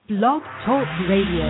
Blog Talk Radio.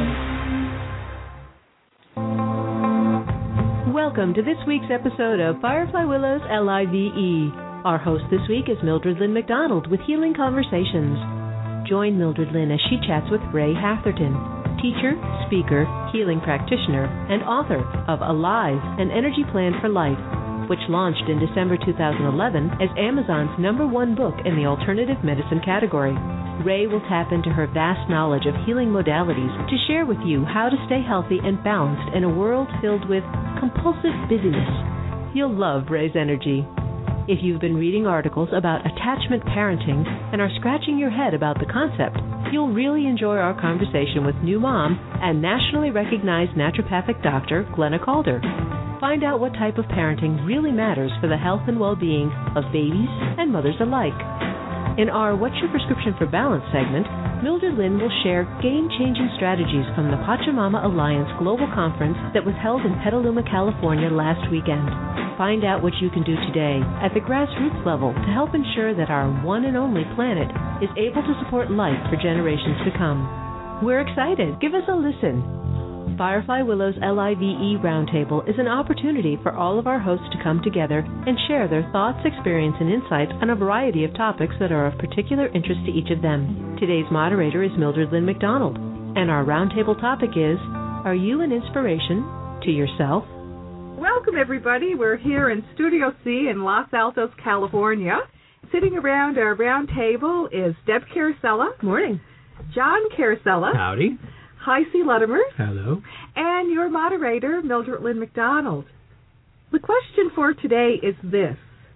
Welcome to this week's episode of Firefly Willows LIVE. Our host this week is Mildred Lynn McDonald with Healing Conversations. Join Mildred Lynn as she chats with Ray Hatherton, teacher, speaker, healing practitioner, and author of Alive, An Energy Plan for Life, which launched in December 2011 as Amazon's #1 book in the alternative medicine category. Ray will tap into her vast knowledge of healing modalities to share with you how to stay healthy and balanced in a world filled with compulsive busyness. You'll love Ray's energy. If you've been reading articles about attachment parenting and are scratching your head about the concept, you'll really enjoy our conversation with new mom and nationally recognized naturopathic doctor Glenna Calder. Find out what type of parenting really matters for the health and well-being of babies and mothers alike. In our What's Your Prescription for Balance segment, Mildred Lynn will share game-changing strategies from the Pachamama Alliance Global Conference that was held in Petaluma, California last weekend. Find out what you can do today at the grassroots level to help ensure that our one and only planet is able to support life for generations to come. We're excited. Give us a listen. Firefly Willows LIVE Roundtable is an opportunity for all of our hosts to come together and share their thoughts, experience, and insights on a variety of topics that are of particular interest to each of them. Today's moderator is Mildred Lynn McDonald, and our roundtable topic is, are you an inspiration to yourself? Welcome, everybody. We're here in Studio C in Los Altos, California. Sitting around our round table is Deb Carosella. Morning. John Carosella. Howdy. Heisey Luttimer. Hello. And your moderator, Mildred Lynn McDonald. The question for today is this: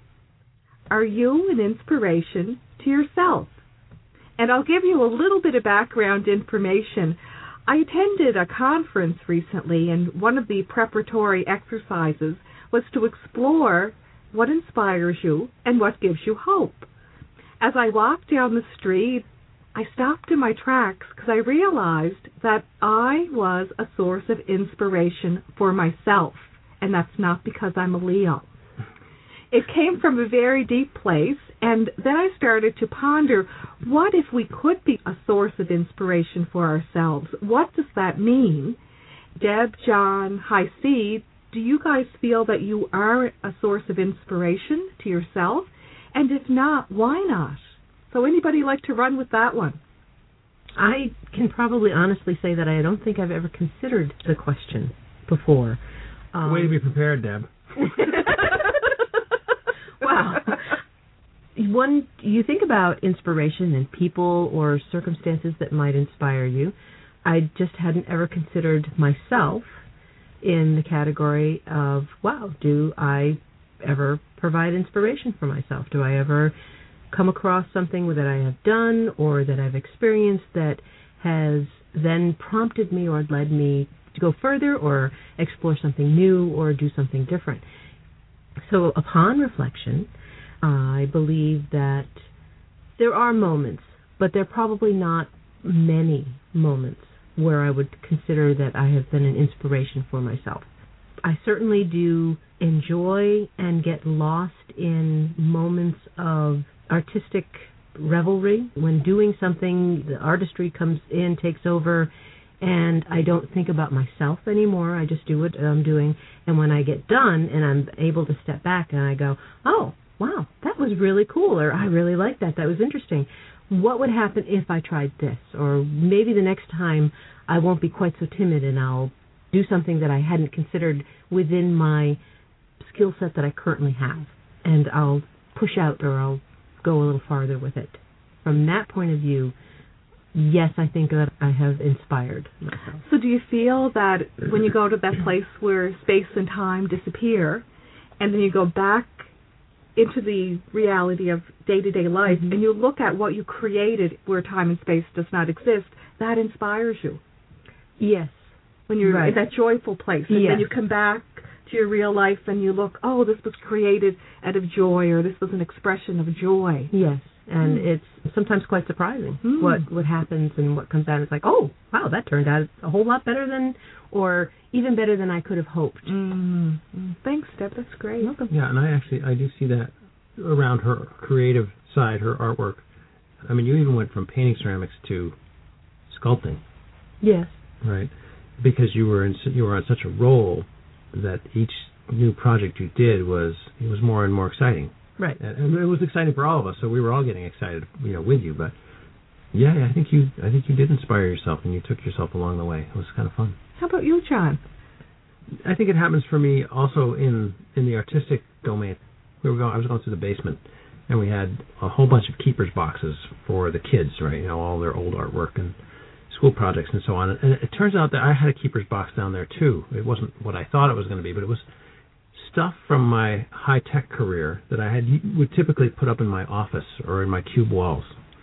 are you an inspiration to yourself? And I'll give you a little bit of background information. I attended a conference recently, and one of the preparatory exercises was to explore what inspires you and what gives you hope. As I walked down the street, I stopped in my tracks because I realized that I was a source of inspiration for myself, and that's not because I'm a Leo. It came from a very deep place, and then I started to ponder, what if we could be a source of inspiration for ourselves? What does that mean? Deb, John, Heisey, do you guys feel that you are a source of inspiration to yourself? And if not, why not? So anybody like to run with that one? I can probably honestly say that I don't think I've ever considered the question before. Way to be prepared, Deb. Wow. When you think about inspiration and people or circumstances that might inspire you, I just hadn't ever considered myself in the category of, wow, do I ever provide inspiration for myself? Do I ever come across something that I have done or that I've experienced that has then prompted me or led me to go further or explore something new or do something different? So upon reflection, I believe that there are moments, but there are probably not many moments where I would consider that I have been an inspiration for myself. I certainly do enjoy and get lost in moments of artistic revelry. When doing something, the artistry comes in, takes over, and I don't think about myself anymore. I just do what I'm doing. And when I get done and I'm able to step back and I go, oh, wow, that was really cool, or I really like that. That was interesting. What would happen if I tried this? Or maybe the next time I won't be quite so timid and I'll do something that I hadn't considered within my skill set that I currently have. And I'll push out or I'll go a little farther with it. From that point of view, yes, I think that I have inspired myself. So do you feel that when you go to that place where space and time disappear, and then you go back into the reality of day-to-day life, and you look at what you created where time and space does not exist, that inspires you? Yes. When you're in that joyful place, and then you come back to your real life and you look, oh, this was created out of joy, or this was an expression of joy. Yes, and it's sometimes quite surprising what happens and what comes out. It's like, oh, wow, that turned out a whole lot better than, or even better than I could have hoped. Thanks, Deb. That's great. Welcome. Yeah, and I do see that around her creative side, her artwork. I mean, you even went from painting ceramics to sculpting. Yes. Right, because you were on such a roll that each new project you did was more and more exciting. Right. And it was exciting for all of us, so we were all getting excited, with you. But yeah, I think you did inspire yourself, and you took yourself along the way. It was kind of fun. How about you, John? I think it happens for me also in the artistic domain. I was going through the basement, and we had a whole bunch of keepers boxes for the kids, right? All their old artwork and school projects and so on. And it turns out that I had a keeper's box down there too. It wasn't what I thought it was going to be, but it was stuff from my high-tech career that I would typically put up in my office or in my cube walls.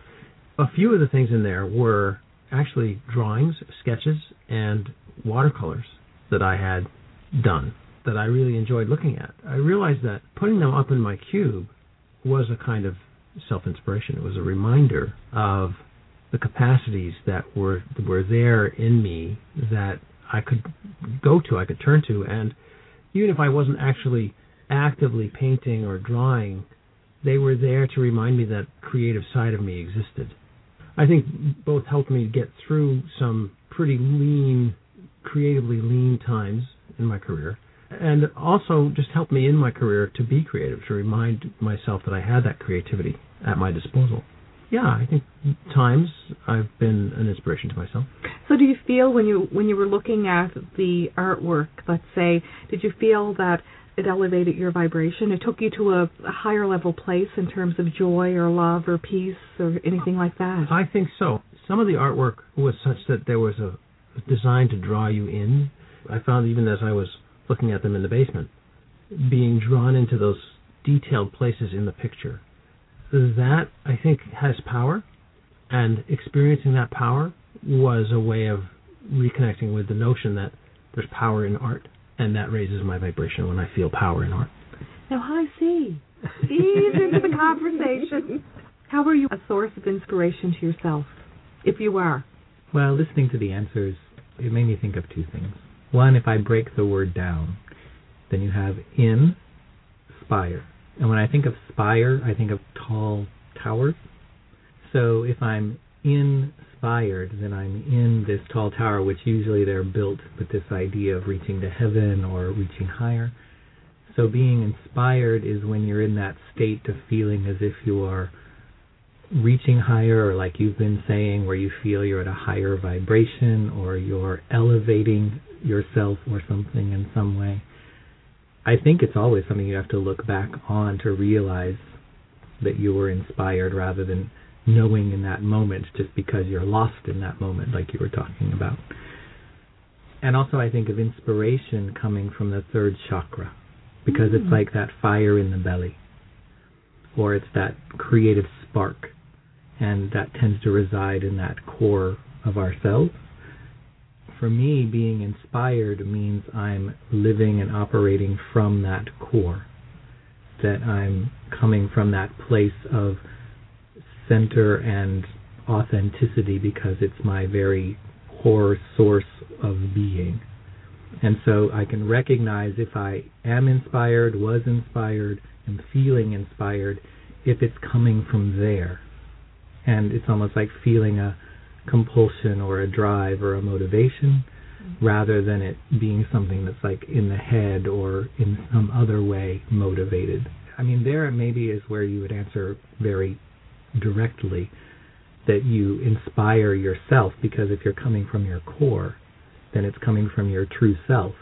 A few of the things in there were actually drawings, sketches, and watercolors that I had done that I really enjoyed looking at. I realized that putting them up in my cube was a kind of self-inspiration. It was a reminder of the capacities that were there in me that I could go to, I could turn to, and even if I wasn't actually actively painting or drawing, they were there to remind me that creative side of me existed. I think both helped me get through some pretty creatively lean times in my career, and also just helped me in my career to be creative, to remind myself that I had that creativity at my disposal. Yeah, I think times I've been an inspiration to myself. So do you feel when you were looking at the artwork, let's say, did you feel that it elevated your vibration? It took you to a higher level place in terms of joy or love or peace or anything like that? I think so. Some of the artwork was such that there was a design to draw you in. I found even as I was looking at them in the basement, being drawn into those detailed places in the picture. That, I think, has power, and experiencing that power was a way of reconnecting with the notion that there's power in art, and that raises my vibration when I feel power in art. Now, I see. Ease into the conversation. How are you a source of inspiration to yourself, if you are? Well, listening to the answers, it made me think of two things. One, if I break the word down, then you have inspire. And when I think of spire, I think of tall towers. So if I'm inspired, then I'm in this tall tower, which usually they're built with this idea of reaching to heaven or reaching higher. So being inspired is when you're in that state of feeling as if you are reaching higher, or like you've been saying, where you feel you're at a higher vibration or you're elevating yourself or something in some way. I think it's always something you have to look back on to realize that you were inspired rather than knowing in that moment just because you're lost in that moment like you were talking about. And also I think of inspiration coming from the third chakra because it's like that fire in the belly, or it's that creative spark, and that tends to reside in that core of ourselves. For me, being inspired means I'm living and operating from that core, that I'm coming from that place of center and authenticity because it's my very core source of being. And so I can recognize if I am inspired, was inspired, am feeling inspired, if it's coming from there. And it's almost like feeling a compulsion or a drive or a motivation rather than it being something that's like in the head or in some other way motivated. I mean, there maybe is where you would answer very directly that you inspire yourself, because if you're coming from your core, then it's coming from your true self,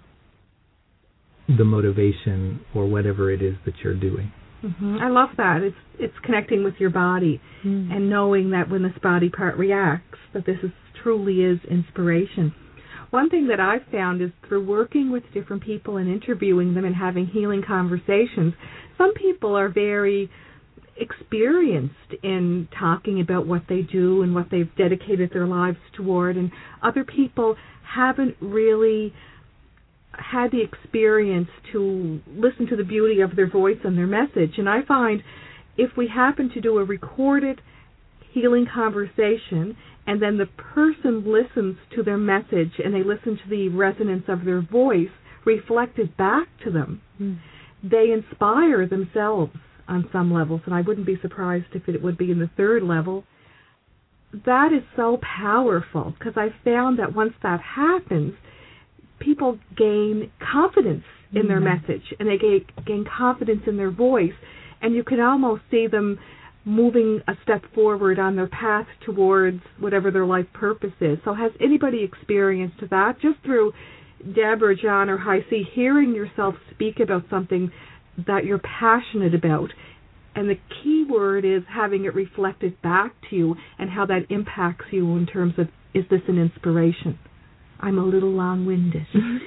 the motivation or whatever it is that you're doing. Mm-hmm. I love that. It's connecting with your body and knowing that when this body part reacts, that this truly is inspiration. One thing that I've found is through working with different people and interviewing them and having healing conversations, some people are very experienced in talking about what they do and what they've dedicated their lives toward, and other people haven't really had the experience to listen to the beauty of their voice and their message. And I find if we happen to do a recorded healing conversation and then the person listens to their message and they listen to the resonance of their voice reflected back to them, they inspire themselves on some levels, and I wouldn't be surprised if it would be in the third level. that is so powerful, because I found that once that happens, people gain confidence in their message, and they gain confidence in their voice, and you can almost see them moving a step forward on their path towards whatever their life purpose is. So has anybody experienced that, just through Deb or John or Heisey, hearing yourself speak about something that you're passionate about, and the key word is having it reflected back to you and how that impacts you in terms of, is this an inspiration? I'm a little long-winded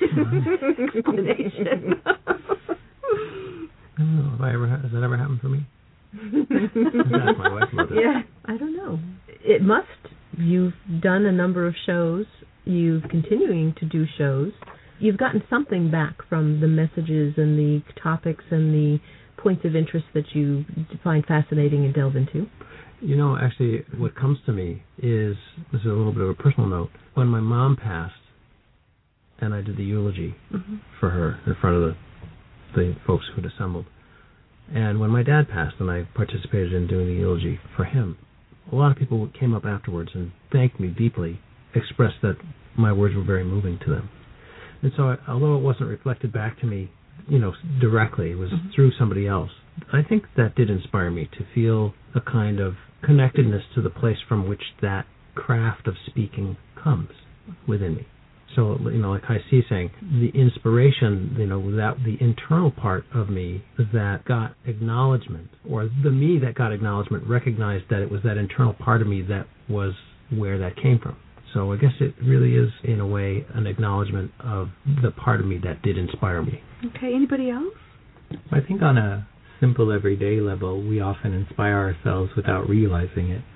explanation. I don't know. Has that ever happened for me? That's my wife, Mother. Yeah, I don't know. It must. You've done a number of shows. You've continuing to do shows. You've gotten something back from the messages and the topics and the points of interest that you find fascinating and delve into. You know, actually, what comes to me is, this is a little bit of a personal note, when my mom passed and I did the eulogy for her in front of the folks who'd assembled, and when my dad passed and I participated in doing the eulogy for him, a lot of people came up afterwards and thanked me deeply, expressed that my words were very moving to them. And so, although it wasn't reflected back to me, directly, it was through somebody else, I think that did inspire me to feel a kind of connectedness to the place from which that craft of speaking comes within me. So, like Heisey saying, the inspiration, that the internal part of me that got acknowledgement, or the me that got acknowledgement recognized that it was that internal part of me that was where that came from. So I guess it really is, in a way, an acknowledgement of the part of me that did inspire me. Okay, anybody else? I think on a simple everyday level, we often inspire ourselves without realizing it.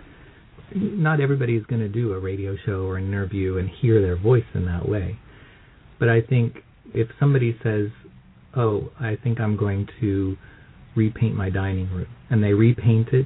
Not everybody is going to do a radio show or an interview and hear their voice in that way. But I think if somebody says, oh, I think I'm going to repaint my dining room, and they repaint it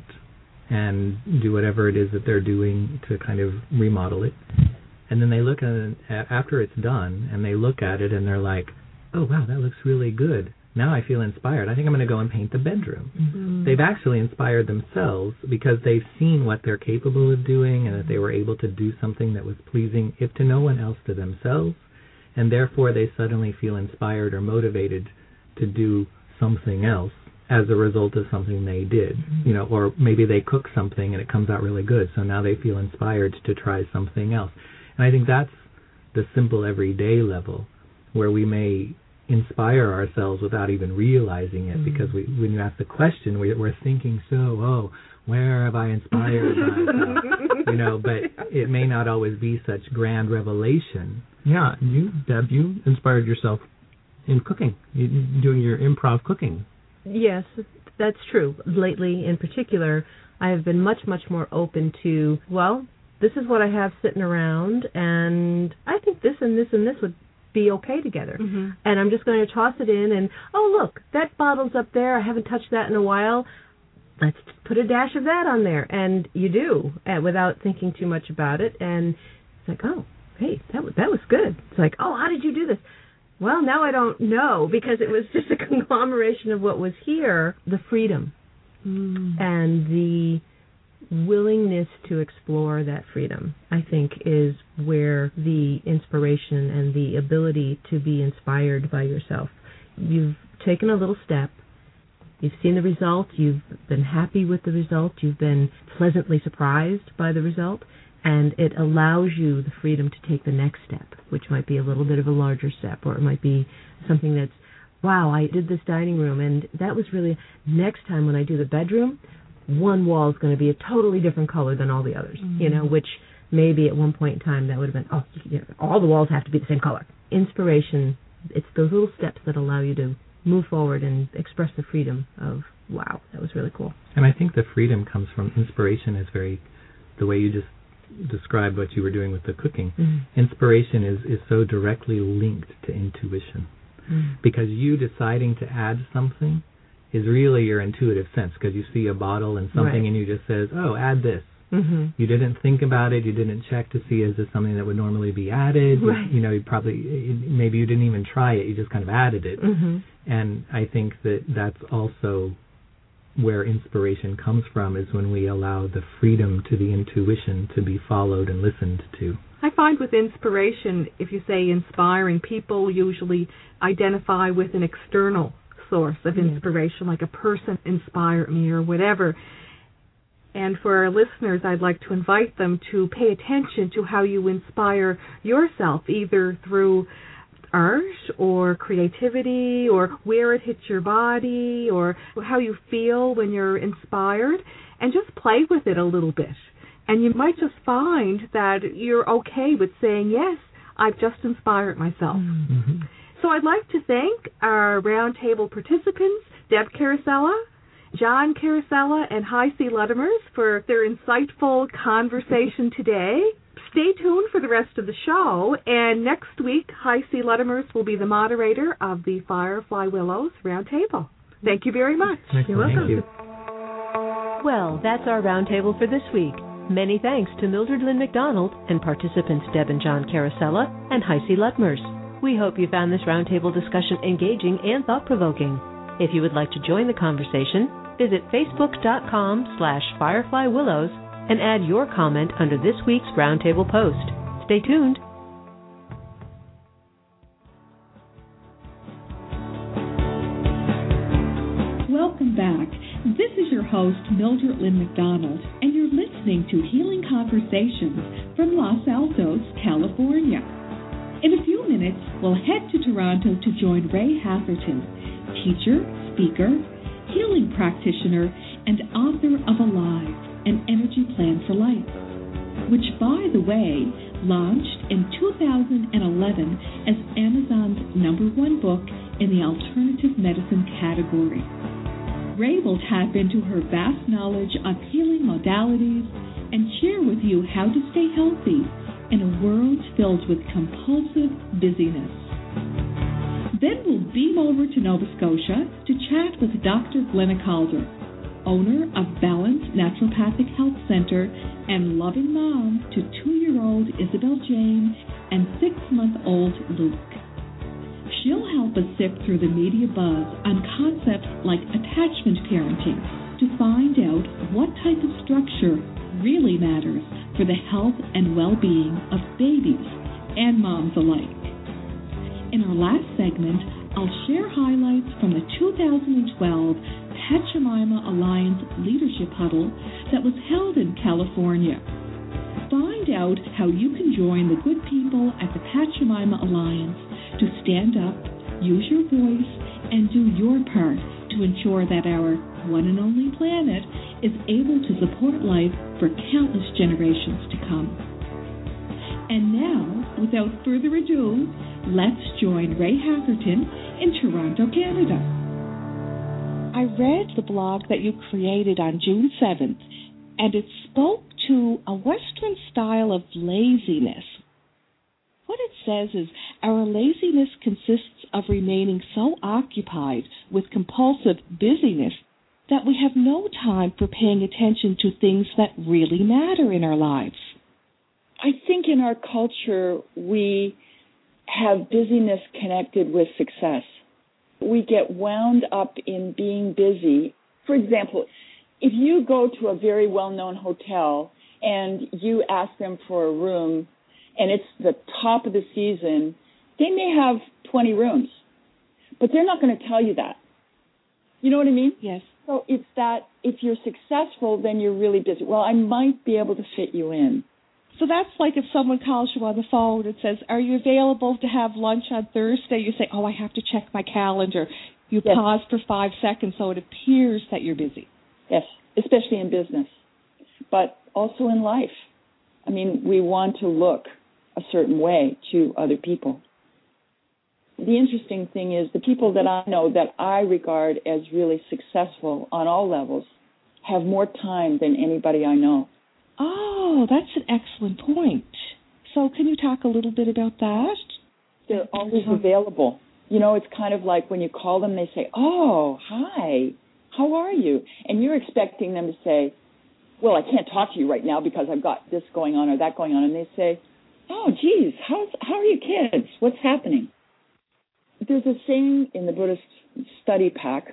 and do whatever it is that they're doing to kind of remodel it, and then they look at it after it's done, and they look at it and they're like, oh, wow, that looks really good. Now I feel inspired. I think I'm going to go and paint the bedroom. Mm-hmm. They've actually inspired themselves because they've seen what they're capable of doing and that they were able to do something that was pleasing, if to no one else, to themselves, and therefore they suddenly feel inspired or motivated to do something else as a result of something they did. Or maybe they cook something and it comes out really good, so now they feel inspired to try something else. And I think that's the simple everyday level where we may inspire ourselves without even realizing it, because when you ask the question, we're thinking, where have I inspired myself? But it may not always be such grand revelation. Yeah, Deb, you inspired yourself in cooking, doing your improv cooking. Yes, that's true. Lately, in particular, I have been much, much more open to, this is what I have sitting around, and I think this and this and this would be okay together. Mm-hmm. And I'm just going to toss it in, and, look, that bottle's up there. I haven't touched that in a while. Let's put a dash of that on there. And you do, without thinking too much about it. And it's like, hey, that was good. It's like, how did you do this? Well, now I don't know, because it was just a conglomeration of what was here. The freedom and the willingness to explore that freedom, I think, is where the inspiration and the ability to be inspired by yourself. You've taken a little step. You've seen the result. You've been happy with the result. You've been pleasantly surprised by the result. And it allows you the freedom to take the next step, which might be a little bit of a larger step, or it might be something that's, wow, I did this dining room, and that was really, next time when I do the bedroom, one wall is going to be a totally different color than all the others, which maybe at one point in time that would have been, all the walls have to be the same color. Inspiration, it's those little steps that allow you to move forward and express the freedom of, wow, that was really cool. And I think the freedom comes from inspiration is the way you just described what you were doing with the cooking. Mm-hmm. Inspiration is so directly linked to intuition, because you deciding to add something is really your intuitive sense, because you see a bottle and something and you just says, add this. Mm-hmm. You didn't think about it. You didn't check to see, is this something that would normally be added? Right. You maybe you didn't even try it. You just kind of added it. Mm-hmm. And I think that's also where inspiration comes from, is when we allow the freedom to the intuition to be followed and listened to. I find with inspiration, if you say inspiring, people usually identify with an external source of inspiration, like a person inspired me or whatever. And for our listeners, I'd like to invite them to pay attention to how you inspire yourself, either through art or creativity or where it hits your body or how you feel when you're inspired, and just play with it a little bit. And you might just find that you're okay with saying, yes, I've just inspired myself. Mm-hmm. So I'd like to thank our roundtable participants, Deb Carosella, John Carosella, and Heisey Ludemers for their insightful conversation today. Stay tuned for the rest of the show, and next week, Heisey Ludemers will be the moderator of the Firefly Willows Roundtable. Thank you very much. You're welcome. Thank you. Well, that's our roundtable for this week. Many thanks to Mildred Lynn McDonald and participants Deb and John Carosella and Heisey Ludemers. We hope you found this roundtable discussion engaging and thought-provoking. If you would like to join the conversation, visit facebook.com/fireflywillows and add your comment under this week's roundtable post. Stay tuned. Welcome back. This is your host, Mildred Lynn McDonald, and you're listening to Healing Conversations from Los Altos, California. In a few minutes, we'll head to Toronto to join Ray Hatherton, teacher, speaker, healing practitioner, and author of Alive, an Energy Plan for Life, which, by the way, launched in 2011 as Amazon's #1 book in the alternative medicine category. Ray will tap into her vast knowledge of healing modalities and share with you how to stay healthy in a world filled with compulsive busyness. Then we'll beam over to Nova Scotia to chat with Dr. Glenna Calder, owner of Balance Naturopathic Health Center and loving mom to 2-year-old Isabel Jane and 6-month-old Luke. She'll help us sift through the media buzz on concepts like attachment parenting to find out what type of structure really matters for the health and well-being of babies and moms alike. In our last segment, I'll share highlights from the 2012 Pachamama Alliance Leadership Huddle that was held in California. Find out how you can join the good people at the Pachamama Alliance to stand up, use your voice, and do your part to ensure that our one and only planet is able to support life for countless generations to come. And now, without further ado, let's join Ray Hatherton in Toronto, Canada. I read the blog that you created on June 7th, and it spoke to a Western style of laziness. What it says is our laziness consists of remaining so occupied with compulsive busyness that we have no time for paying attention to things that really matter in our lives. I think in our culture we have busyness connected with success. We get wound up in being busy. For example, if you go to a very well-known hotel and you ask them for a room and it's the top of the season, they may have 20 rooms, but they're not going to tell you that. You know what I mean? Yes. So it's that if you're successful, then you're really busy. Well, I might be able to fit you in. So that's like if someone calls you on the phone and says, are you available to have lunch on Thursday? You say, oh, I have to check my calendar. You Yes. pause for 5 seconds so it appears that you're busy. Yes, especially in business, but also in life. I mean, we want to look a certain way to other people. The interesting thing is the people that I know that I regard as really successful on all levels have more time than anybody I know. Oh, that's an excellent point. So can you talk a little bit about that? They're always available. You know, it's kind of like when you call them, they say, oh, hi, how are you? And you're expecting them to say, well, I can't talk to you right now because I've got this going on or that going on. And they say, oh, geez, how are your kids? What's happening? There's a saying in the Buddhist study pack.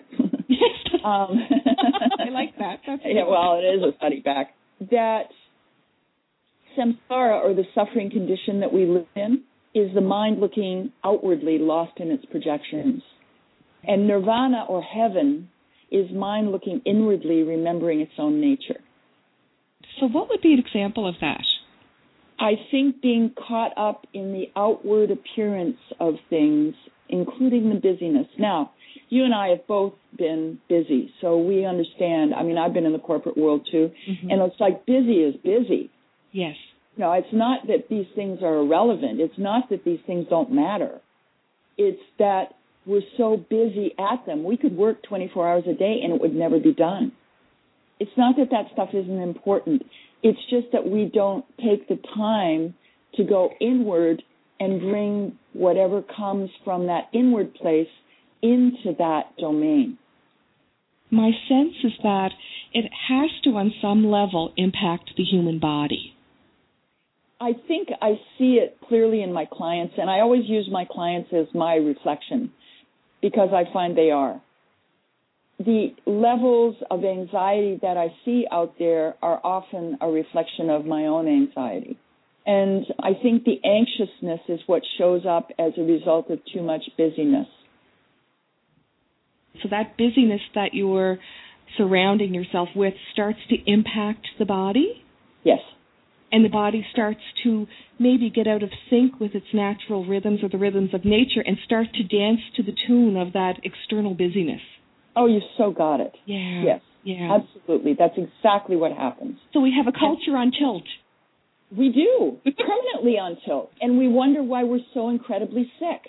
I like that. Yeah, well, it is a study pack. That samsara, or the suffering condition that we live in, is the mind looking outwardly, lost in its projections. And nirvana, or heaven, is mind looking inwardly, remembering its own nature. So what would be an example of that? I think being caught up in the outward appearance of things, including the busyness. Now, you and I have both been busy, so we understand. I mean, I've been in the corporate world too, and it's like busy is busy. Yes. No, it's not that these things are irrelevant. It's not that these things don't matter. It's that we're so busy at them. We could work 24 hours a day and it would never be done. It's not that that stuff isn't important. It's just that we don't take the time to go inward and bring whatever comes from that inward place into that domain. My sense is that it has to, on some level, impact the human body. I think I see it clearly in my clients, and I always use my clients as my reflection because I find they are. The levels of anxiety that I see out there are often a reflection of my own anxiety. And I think the anxiousness is what shows up as a result of too much busyness. So that busyness that you're surrounding yourself with starts to impact the body? Yes. And the body starts to maybe get out of sync with its natural rhythms or the rhythms of nature and start to dance to the tune of that external busyness. Oh, you so got it. Yeah. Yes. Yeah. Absolutely. That's exactly what happens. So we have a culture on tilt. We do. Permanently on tilt. And we wonder why we're so incredibly sick.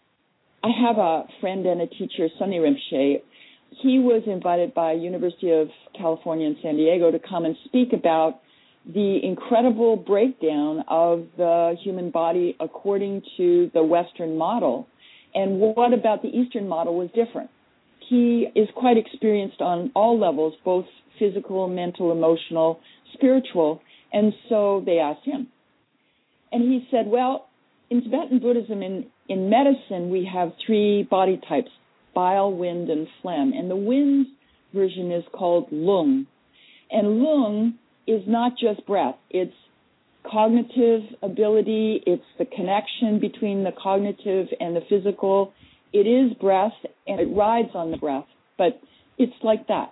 I have a friend and a teacher, Sunny Rinpoche. He was invited by University of California in San Diego to come and speak about the incredible breakdown of the human body according to the Western model, and what about the Eastern model was different. He is quite experienced on all levels, both physical, mental, emotional, spiritual, and so they asked him. And he said, well, in Tibetan Buddhism, in medicine, we have 3 body types, bile, wind, and phlegm. And the wind version is called lung. And lung is not just breath. It's cognitive ability. It's the connection between the cognitive and the physical. It is breath, and it rides on the breath, but it's like that.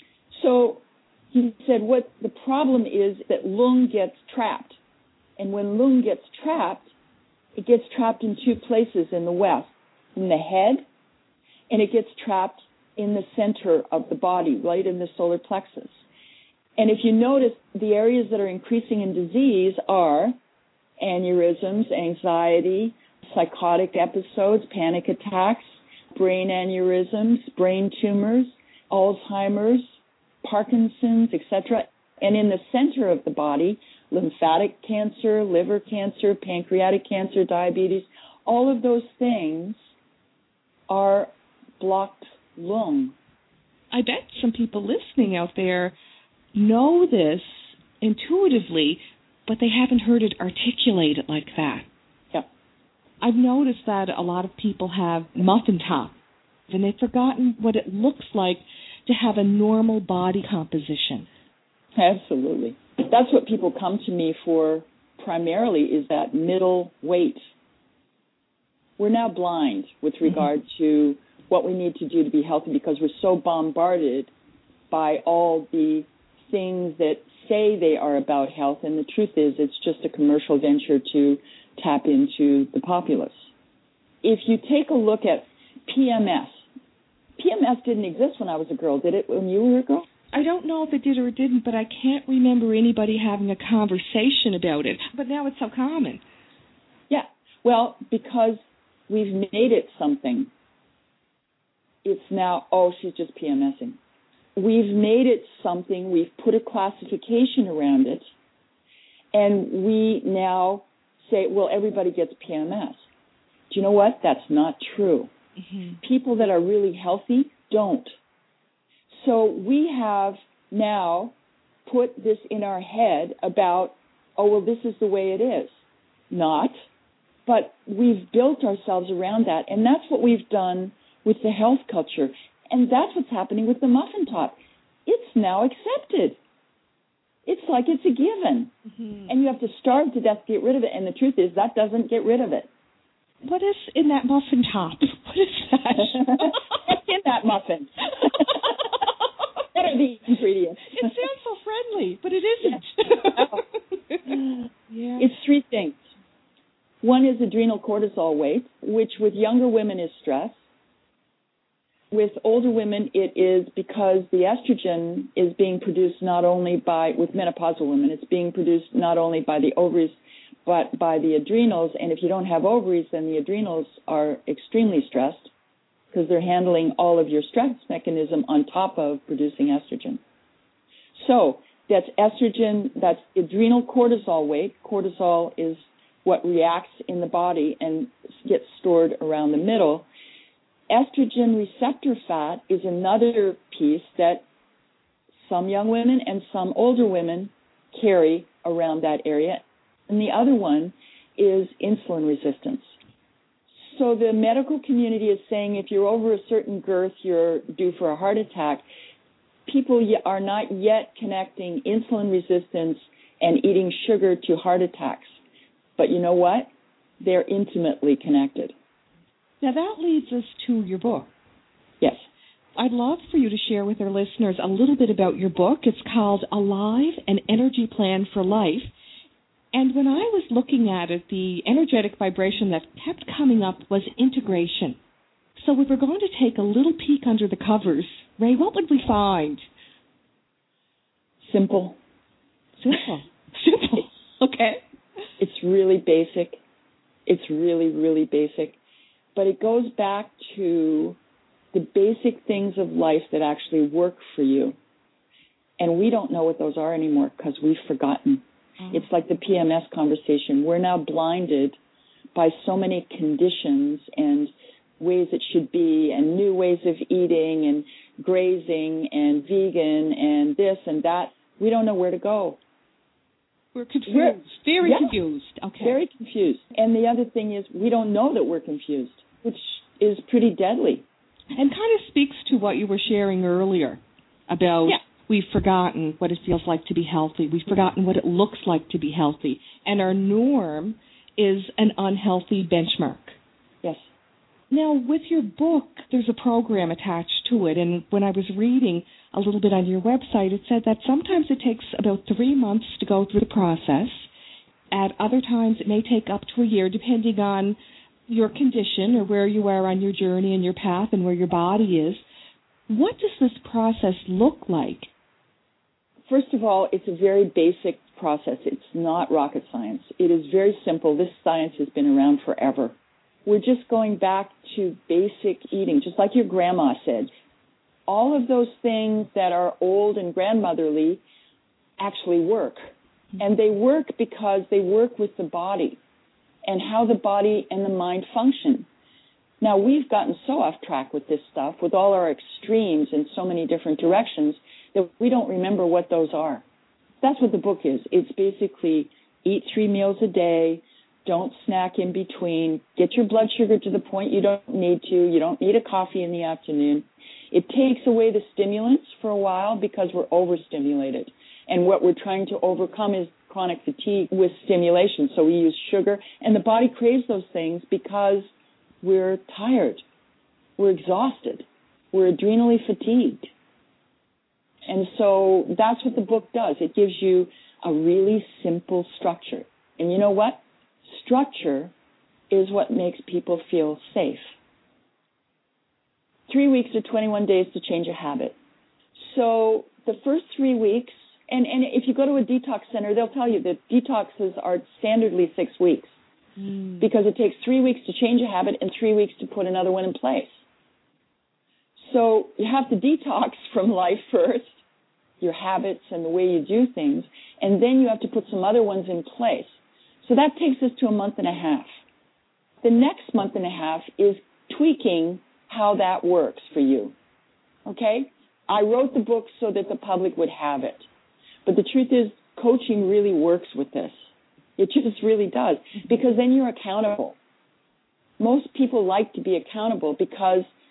So he said what the problem is that lung gets trapped. And when lung gets trapped, it gets trapped in 2 places in the West, in the head, and it gets trapped in the center of the body, right in the solar plexus. And if you notice, the areas that are increasing in disease are aneurysms, anxiety, psychotic episodes, panic attacks, brain aneurysms, brain tumors, Alzheimer's, Parkinson's, etc. And in the center of the body, lymphatic cancer, liver cancer, pancreatic cancer, diabetes, all of those things are blocked lung. I bet some people listening out there know this intuitively, but they haven't heard it articulated like that. Yep. I've noticed that a lot of people have muffin top, and they've forgotten what it looks like to have a normal body composition. Absolutely. That's what people come to me for primarily, is that middle weight. We're now blind with regard to what we need to do to be healthy because we're so bombarded by all the things that say they are about health, and the truth is it's just a commercial venture to tap into the populace. If you take a look at PMS didn't exist when I was a girl, did it, when you were a girl? I don't know if it did or it didn't, but I can't remember anybody having a conversation about it. But now it's so common. Yeah. Well, because we've made it something. It's now, oh, she's just PMSing. We've made it something. We've put a classification around it. And we now say, well, everybody gets PMS. Do you know what? That's not true. Mm-hmm. People that are really healthy don't. So we have now put this in our head about, oh, well, this is the way it is. Not. But we've built ourselves around that. And that's what we've done with the health culture. And that's what's happening with the muffin top. It's now accepted. It's like it's a given. Mm-hmm. And you have to starve to death to get rid of it. And the truth is, that doesn't get rid of it. What is in that muffin top? What is that? What's in that muffin? What are the ingredients? It sounds so friendly, but it isn't. Yeah. It's three things. One is adrenal cortisol weight, which with younger women is stress. With older women, it is because the estrogen is being produced not only with menopausal women, it's being produced not only by the ovaries, but by the adrenals. And if you don't have ovaries, then the adrenals are extremely stressed because they're handling all of your stress mechanism on top of producing estrogen. So that's estrogen, that's adrenal cortisol weight. Cortisol is what reacts in the body and gets stored around the middle. Estrogen receptor fat is another piece that some young women and some older women carry around that area. And the other one is insulin resistance. So the medical community is saying if you're over a certain girth, you're due for a heart attack. People are not yet connecting insulin resistance and eating sugar to heart attacks. But you know what? They're intimately connected. Now that leads us to your book. Yes. I'd love for you to share with our listeners a little bit about your book. It's called Alive, an Energy Plan for Life. And when I was looking at it, the energetic vibration that kept coming up was integration. So if we're going to take a little peek under the covers, Ray, what would we find? Simple. Simple. Okay. It's really basic. It's really, really basic. But it goes back to the basic things of life that actually work for you. And we don't know what those are anymore because we've forgotten. It's like the PMS conversation. We're now blinded by so many conditions and ways it should be and new ways of eating and grazing and vegan and this and that. We don't know where to go. We're confused. Very confused. Okay. Very confused. And the other thing is we don't know that we're confused, which is pretty deadly. And kind of speaks to what you were sharing earlier about we've forgotten what it feels like to be healthy. We've forgotten what it looks like to be healthy. And our norm is an unhealthy benchmark. Yes. Now, with your book, there's a program attached to it. And when I was reading a little bit on your website, it said that sometimes it takes about 3 months to go through the process. At other times, it may take up to a year, depending on your condition or where you are on your journey and your path and where your body is. What does this process look like? First of all, it's a very basic process. It's not rocket science. It is very simple. This science has been around forever. We're just going back to basic eating, just like your grandma said. All of those things that are old and grandmotherly actually work. And they work because they work with the body and how the body and the mind function. Now, we've gotten so off track with this stuff, with all our extremes in so many different directions, that we don't remember what those are. That's what the book is. It's basically eat 3 meals a day, don't snack in between, get your blood sugar to the point you don't need to, you don't need a coffee in the afternoon. It takes away the stimulants for a while because we're overstimulated. And what we're trying to overcome is chronic fatigue with stimulation. So we use sugar, and the body craves those things because we're tired, we're exhausted, we're adrenally fatigued. And so that's what the book does. It gives you a really simple structure. And you know what? Structure is what makes people feel safe. 3 weeks or 21 days to change a habit. So the first 3 weeks, and if you go to a detox center, they'll tell you that detoxes are standardly 6 weeks because it takes 3 weeks to change a habit and 3 weeks to put another one in place. So you have to detox from life first, your habits and the way you do things, and then you have to put some other ones in place. So that takes us to a month and a half. The next month and a half is tweaking how that works for you. Okay? I wrote the book so that the public would have it. But the truth is, coaching really works with this. It just really does, because then you're accountable. Most people like to be accountable because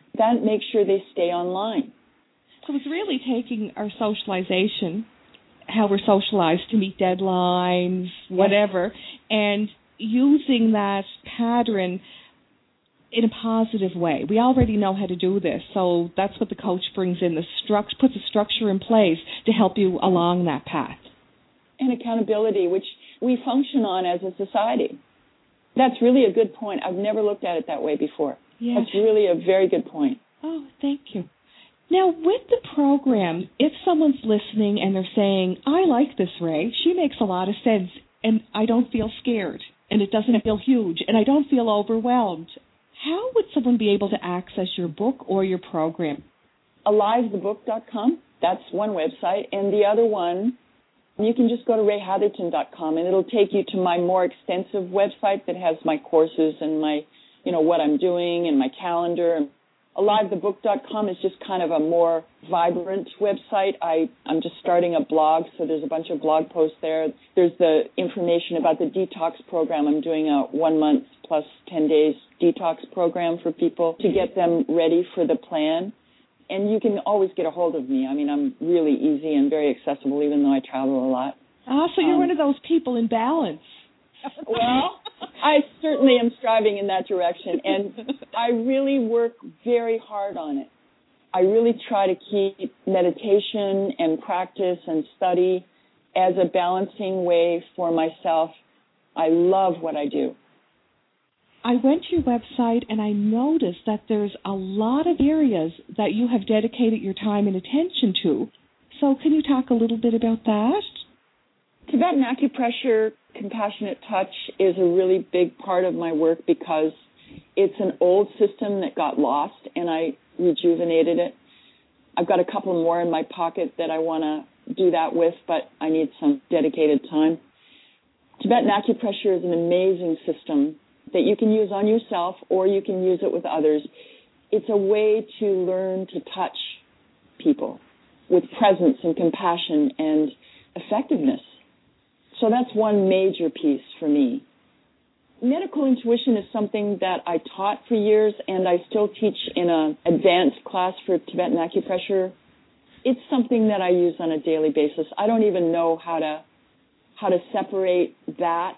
That makes sure they stay online. So it's really taking our socialization, how we're socialized to meet deadlines, whatever, and using that pattern in a positive way. We already know how to do this, so that's what the coach brings in, puts a structure in place to help you along that path. And accountability, which we function on as a society. That's really a good point. I've never looked at it that way before. Yeah. That's really a very good point. Oh, thank you. Now, with the program, if someone's listening and they're saying, I like this, Ray, she makes a lot of sense, and I don't feel scared, and it doesn't feel huge, and I don't feel overwhelmed, how would someone be able to access your book or your program? AliveTheBook.com, that's one website, and the other one, you can just go to RayHatherton.com, and it'll take you to my more extensive website that has my courses and my, what I'm doing and my calendar. AliveTheBook.com is just kind of a more vibrant website. I'm just starting a blog, so there's a bunch of blog posts there. There's the information about the detox program. I'm doing a 1 month plus 10 days detox program for people to get them ready for the plan. And you can always get a hold of me. I mean, I'm really easy and very accessible, even though I travel a lot. So you're one of those people in balance. Well, I certainly am striving in that direction, and I really work very hard on it. I really try to keep meditation and practice and study as a balancing way for myself. I love what I do. I went to your website and I noticed that there's a lot of areas that you have dedicated your time and attention to. So can you talk a little bit about that? Tibetan acupressure, compassionate touch, is a really big part of my work because it's an old system that got lost and I rejuvenated it. I've got a couple more in my pocket that I want to do that with, but I need some dedicated time. Tibetan acupressure is an amazing system that you can use on yourself or you can use it with others. It's a way to learn to touch people with presence and compassion and effectiveness. So that's one major piece for me. Medical intuition is something that I taught for years and I still teach in an advanced class for Tibetan acupressure. It's something that I use on a daily basis. I don't even know how to separate that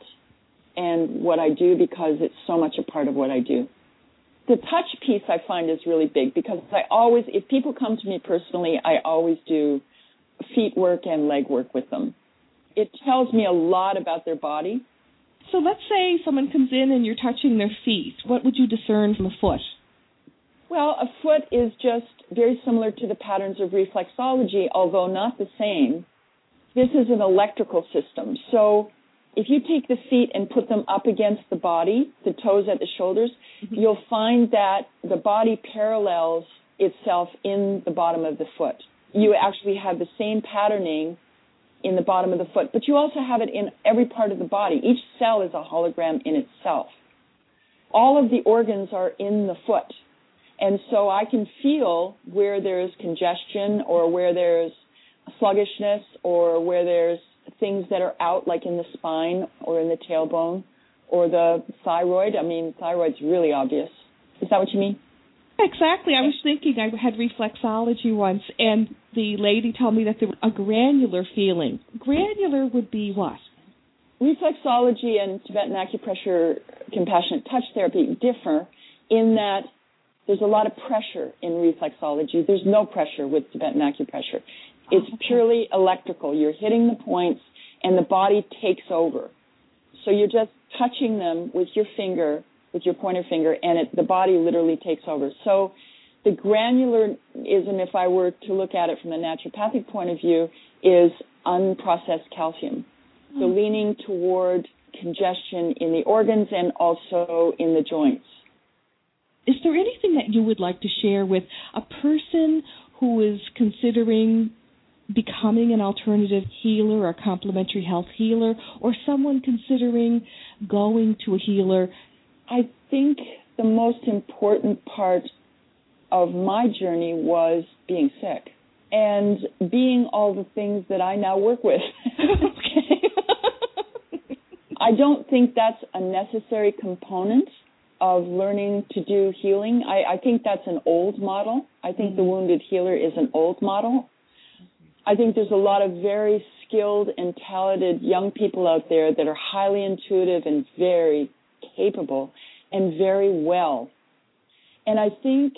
and what I do because it's so much a part of what I do. The touch piece I find is really big because if people come to me personally, I always do feet work and leg work with them. It tells me a lot about their body. So let's say someone comes in and you're touching their feet. What would you discern from a foot? Well, a foot is just very similar to the patterns of reflexology, although not the same. This is an electrical system. So if you take the feet and put them up against the body, the toes at the shoulders, you'll find that the body parallels itself in the bottom of the foot. You actually have the same patterning in the bottom of the foot, but you also have it in every part of the body. Each cell is a hologram in itself. All of the organs are in the foot, and so I can feel where there's congestion or where there's sluggishness or where there's things that are out, like in the spine or in the tailbone or the thyroid. I mean, thyroid's really obvious. Is that what you mean? Exactly. I was thinking I had reflexology once, and the lady told me that there was a granular feeling. Granular would be what? Reflexology and Tibetan acupressure, compassionate touch therapy differ in that there's a lot of pressure in reflexology. There's no pressure with Tibetan acupressure. It's purely electrical. You're hitting the points, and the body takes over. So you're just touching them with your finger, with your pointer finger, and the body literally takes over. So the granularism, if I were to look at it from a naturopathic point of view, is unprocessed calcium. So leaning toward congestion in the organs and also in the joints. Is there anything that you would like to share with a person who is considering becoming an alternative healer or a complementary health healer, or someone considering going to a healer? I think the most important part of my journey was being sick and being all the things that I now work with. Okay. I don't think that's a necessary component of learning to do healing. I think that's an old model. I think the wounded healer is an old model. I think there's a lot of very skilled and talented young people out there that are highly intuitive and very capable and very well. And I think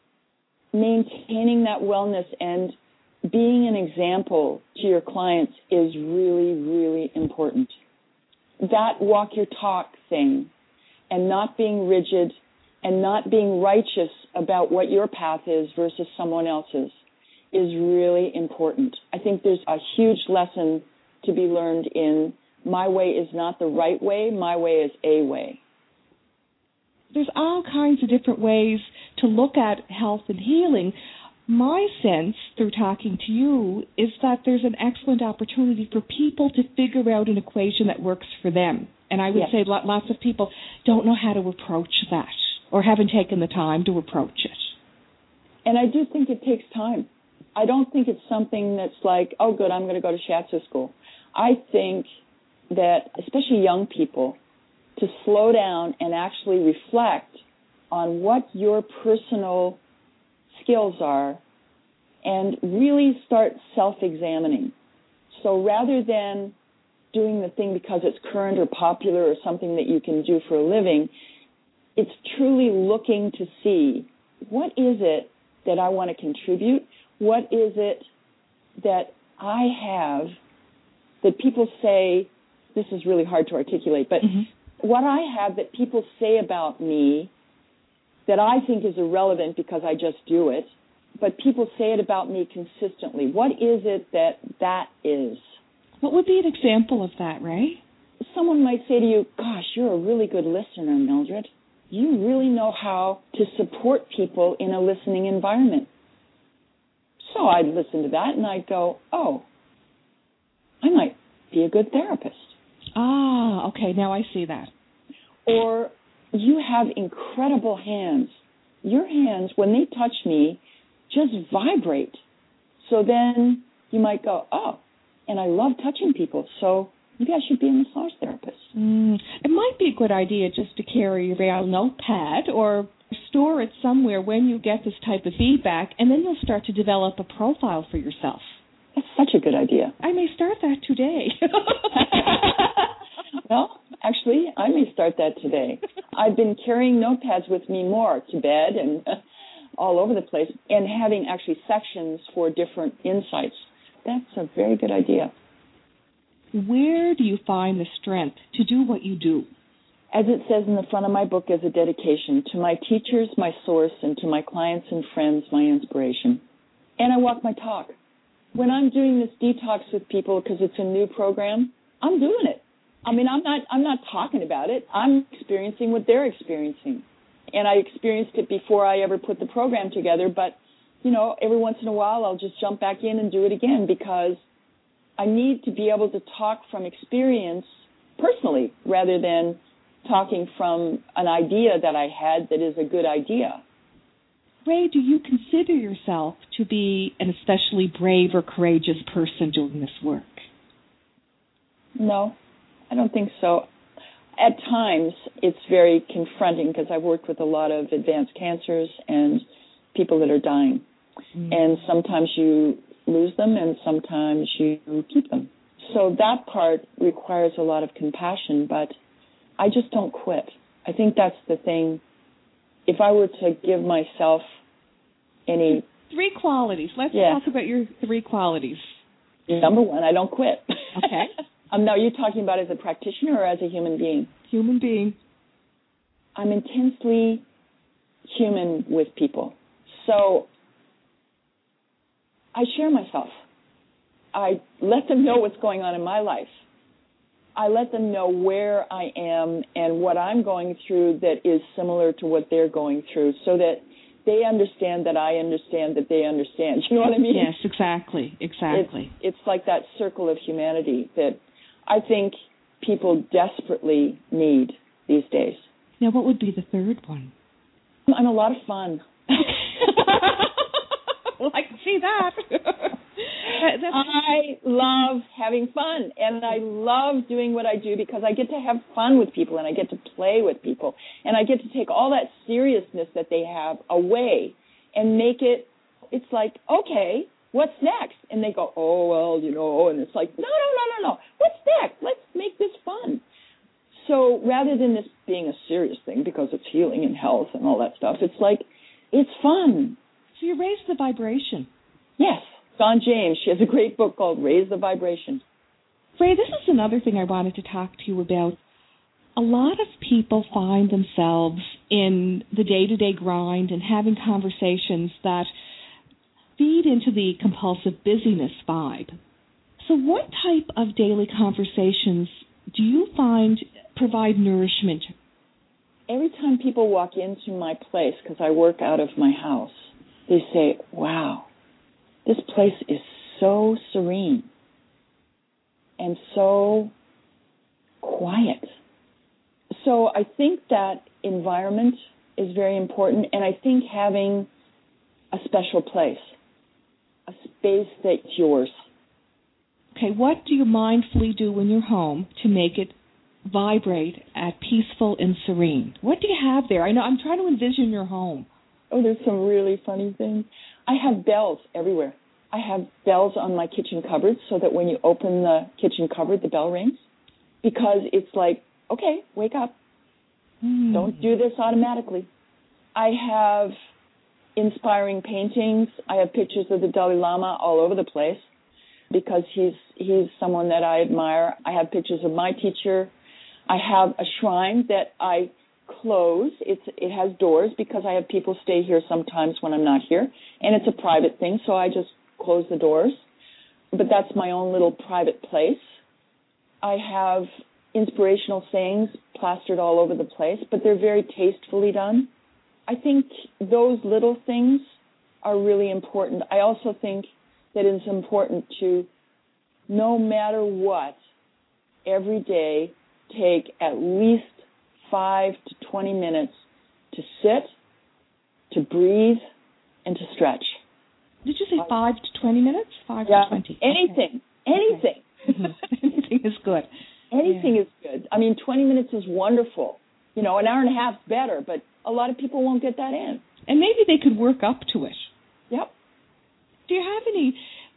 maintaining that wellness and being an example to your clients is really, really important. That walk your talk thing and not being rigid and not being righteous about what your path is versus someone else's is really important. I think there's a huge lesson to be learned in my way is not the right way, my way is a way. There's all kinds of different ways to look at health and healing. My sense, through talking to you, is that there's an excellent opportunity for people to figure out an equation that works for them. And I would say lots of people don't know how to approach that or haven't taken the time to approach it. And I do think it takes time. I don't think it's something that's like, oh, good, I'm going to go to shiatsu school. I think that, especially young people, to slow down and actually reflect on what your personal skills are and really start self-examining. So rather than doing the thing because it's current or popular or something that you can do for a living, it's truly looking to see what is it that I want to contribute, what is it that I have that people say, this is really hard to articulate, but what I have that people say about me that I think is irrelevant because I just do it, but people say it about me consistently. What is it that is? What would be an example of that, Ray? Someone might say to you, gosh, you're a really good listener, Mildred. You really know how to support people in a listening environment. So I'd listen to that and I'd go, oh, I might be a good therapist. Ah, okay, now I see that. Or you have incredible hands. Your hands, when they touch me, just vibrate. So then you might go, oh, and I love touching people, so maybe I should be a massage therapist. It might be a good idea just to carry around a notepad or store it somewhere when you get this type of feedback, and then you'll start to develop a profile for yourself. That's such a good idea. I may start that today. Well, actually, I may start that today. I've been carrying notepads with me more to bed and all over the place, and having actually sections for different insights. That's a very good idea. Where do you find the strength to do what you do? As it says in the front of my book, as a dedication to my teachers, my source, and to my clients and friends, my inspiration. And I walk my talk. When I'm doing this detox with people because it's a new program, I'm doing it. I mean, I'm not talking about it. I'm experiencing what they're experiencing. And I experienced it before I ever put the program together, but, you know, every once in a while I'll just jump back in and do it again because I need to be able to talk from experience personally rather than talking from an idea that I had that is a good idea. Ray, do you consider yourself to be an especially brave or courageous person doing this work? No, I don't think so. At times, it's very confronting because I've worked with a lot of advanced cancers and people that are dying. And sometimes you lose them and sometimes you keep them. So that part requires a lot of compassion, but I just don't quit. I think that's the thing. If I were to give myself any... 3 qualities. Let's talk about your 3 qualities. Number 1, I don't quit. Okay. Now, are you talking about as a practitioner or as a human being? Human being. I'm intensely human with people. So I share myself. I let them know what's going on in my life. I let them know where I am and what I'm going through that is similar to what they're going through so that they understand that I understand that they understand. You know what I mean? Yes, exactly. It's like that circle of humanity that I think people desperately need these days. Now, what would be the 3rd one? I'm a lot of fun. Well, I can see that. I love having fun, and I love doing what I do because I get to have fun with people, and I get to play with people, and I get to take all that seriousness that they have away and make it, it's like, okay, what's next? And they go, oh, well, you know, and it's like, no. What's next? Let's make this fun. So rather than this being a serious thing because it's healing and health and all that stuff, it's like, it's fun. So you raise the vibration. Yes. Dawn James, she has a great book called Raise the Vibration. Ray, this is another thing I wanted to talk to you about. A lot of people find themselves in the day-to-day grind and having conversations that feed into the compulsive busyness vibe. So what type of daily conversations do you find provide nourishment? Every time people walk into my place, because I work out of my house, they say, wow, this place is so serene and so quiet. So I think that environment is very important, and I think having a special place, a space that's yours. Okay, what do you mindfully do in your home to make it vibrate at peaceful and serene? What do you have there? I know I'm trying to envision your home. Oh, there's some really funny things. I have bells everywhere. I have bells on my kitchen cupboard so that when you open the kitchen cupboard, the bell rings. Because it's like, okay, wake up. Don't do this automatically. I have inspiring paintings. I have pictures of the Dalai Lama all over the place because he's someone that I admire. I have pictures of my teacher. I have a shrine that I close. It has doors because I have people stay here sometimes when I'm not here, and it's a private thing, so I just close the doors. But that's my own little private place. I have inspirational sayings plastered all over the place, but they're very tastefully done. I think those little things are really important. I also think that it's important to, no matter what, every day take at least 5 to 20 minutes to sit, to breathe, and to stretch. Did you say 5 to 20 minutes? 5 yeah, to 20? Anything. Okay. Anything is good. Anything is good. I mean, 20 minutes is wonderful. You know, an hour and a half is better, but a lot of people won't get that in. And maybe they could work up to it. Yep. Do you have any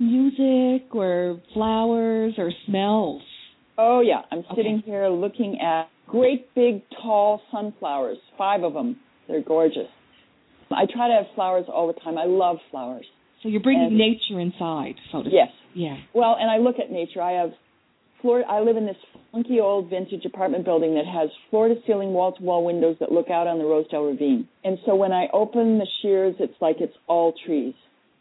music or flowers or smells? Oh, yeah. I'm sitting here looking at great big tall sunflowers, 5 of them. They're gorgeous. I try to have flowers all the time. I love flowers. So you're bringing nature inside, so to speak. Yes. Yeah. Well, and I look at nature. I live in this funky old vintage apartment building that has floor-to-ceiling, wall-to-wall windows that look out on the Rosedale Ravine. And so when I open the shears, it's like it's all trees.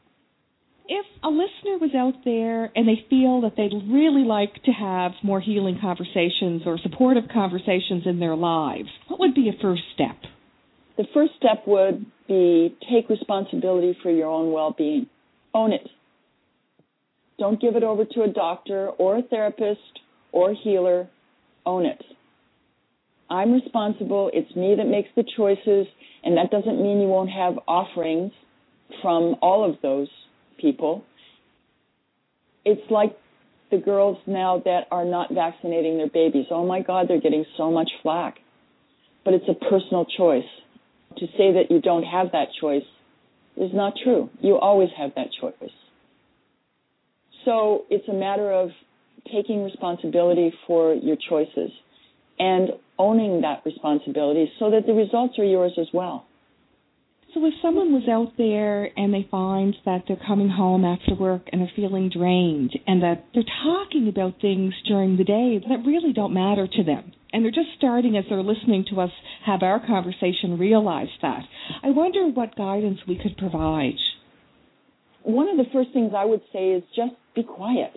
If a listener was out there and they feel that they'd really like to have more healing conversations or supportive conversations in their lives, what would be a first step? The first step would be take responsibility for your own well-being. Own it. Don't give it over to a doctor or a therapist or healer. Own it. I'm responsible. It's me that makes the choices, and that doesn't mean you won't have offerings from all of those people. It's like the girls now that are not vaccinating their babies. Oh, my God, they're getting so much flack. But it's a personal choice. To say that you don't have that choice is not true. You always have that choice. So it's a matter of taking responsibility for your choices and owning that responsibility so that the results are yours as well. So if someone was out there and they find that they're coming home after work and are feeling drained and that they're talking about things during the day that really don't matter to them, and they're just starting as they're listening to us have our conversation realize that, I wonder what guidance we could provide. One of the first things I would say is just be quiet.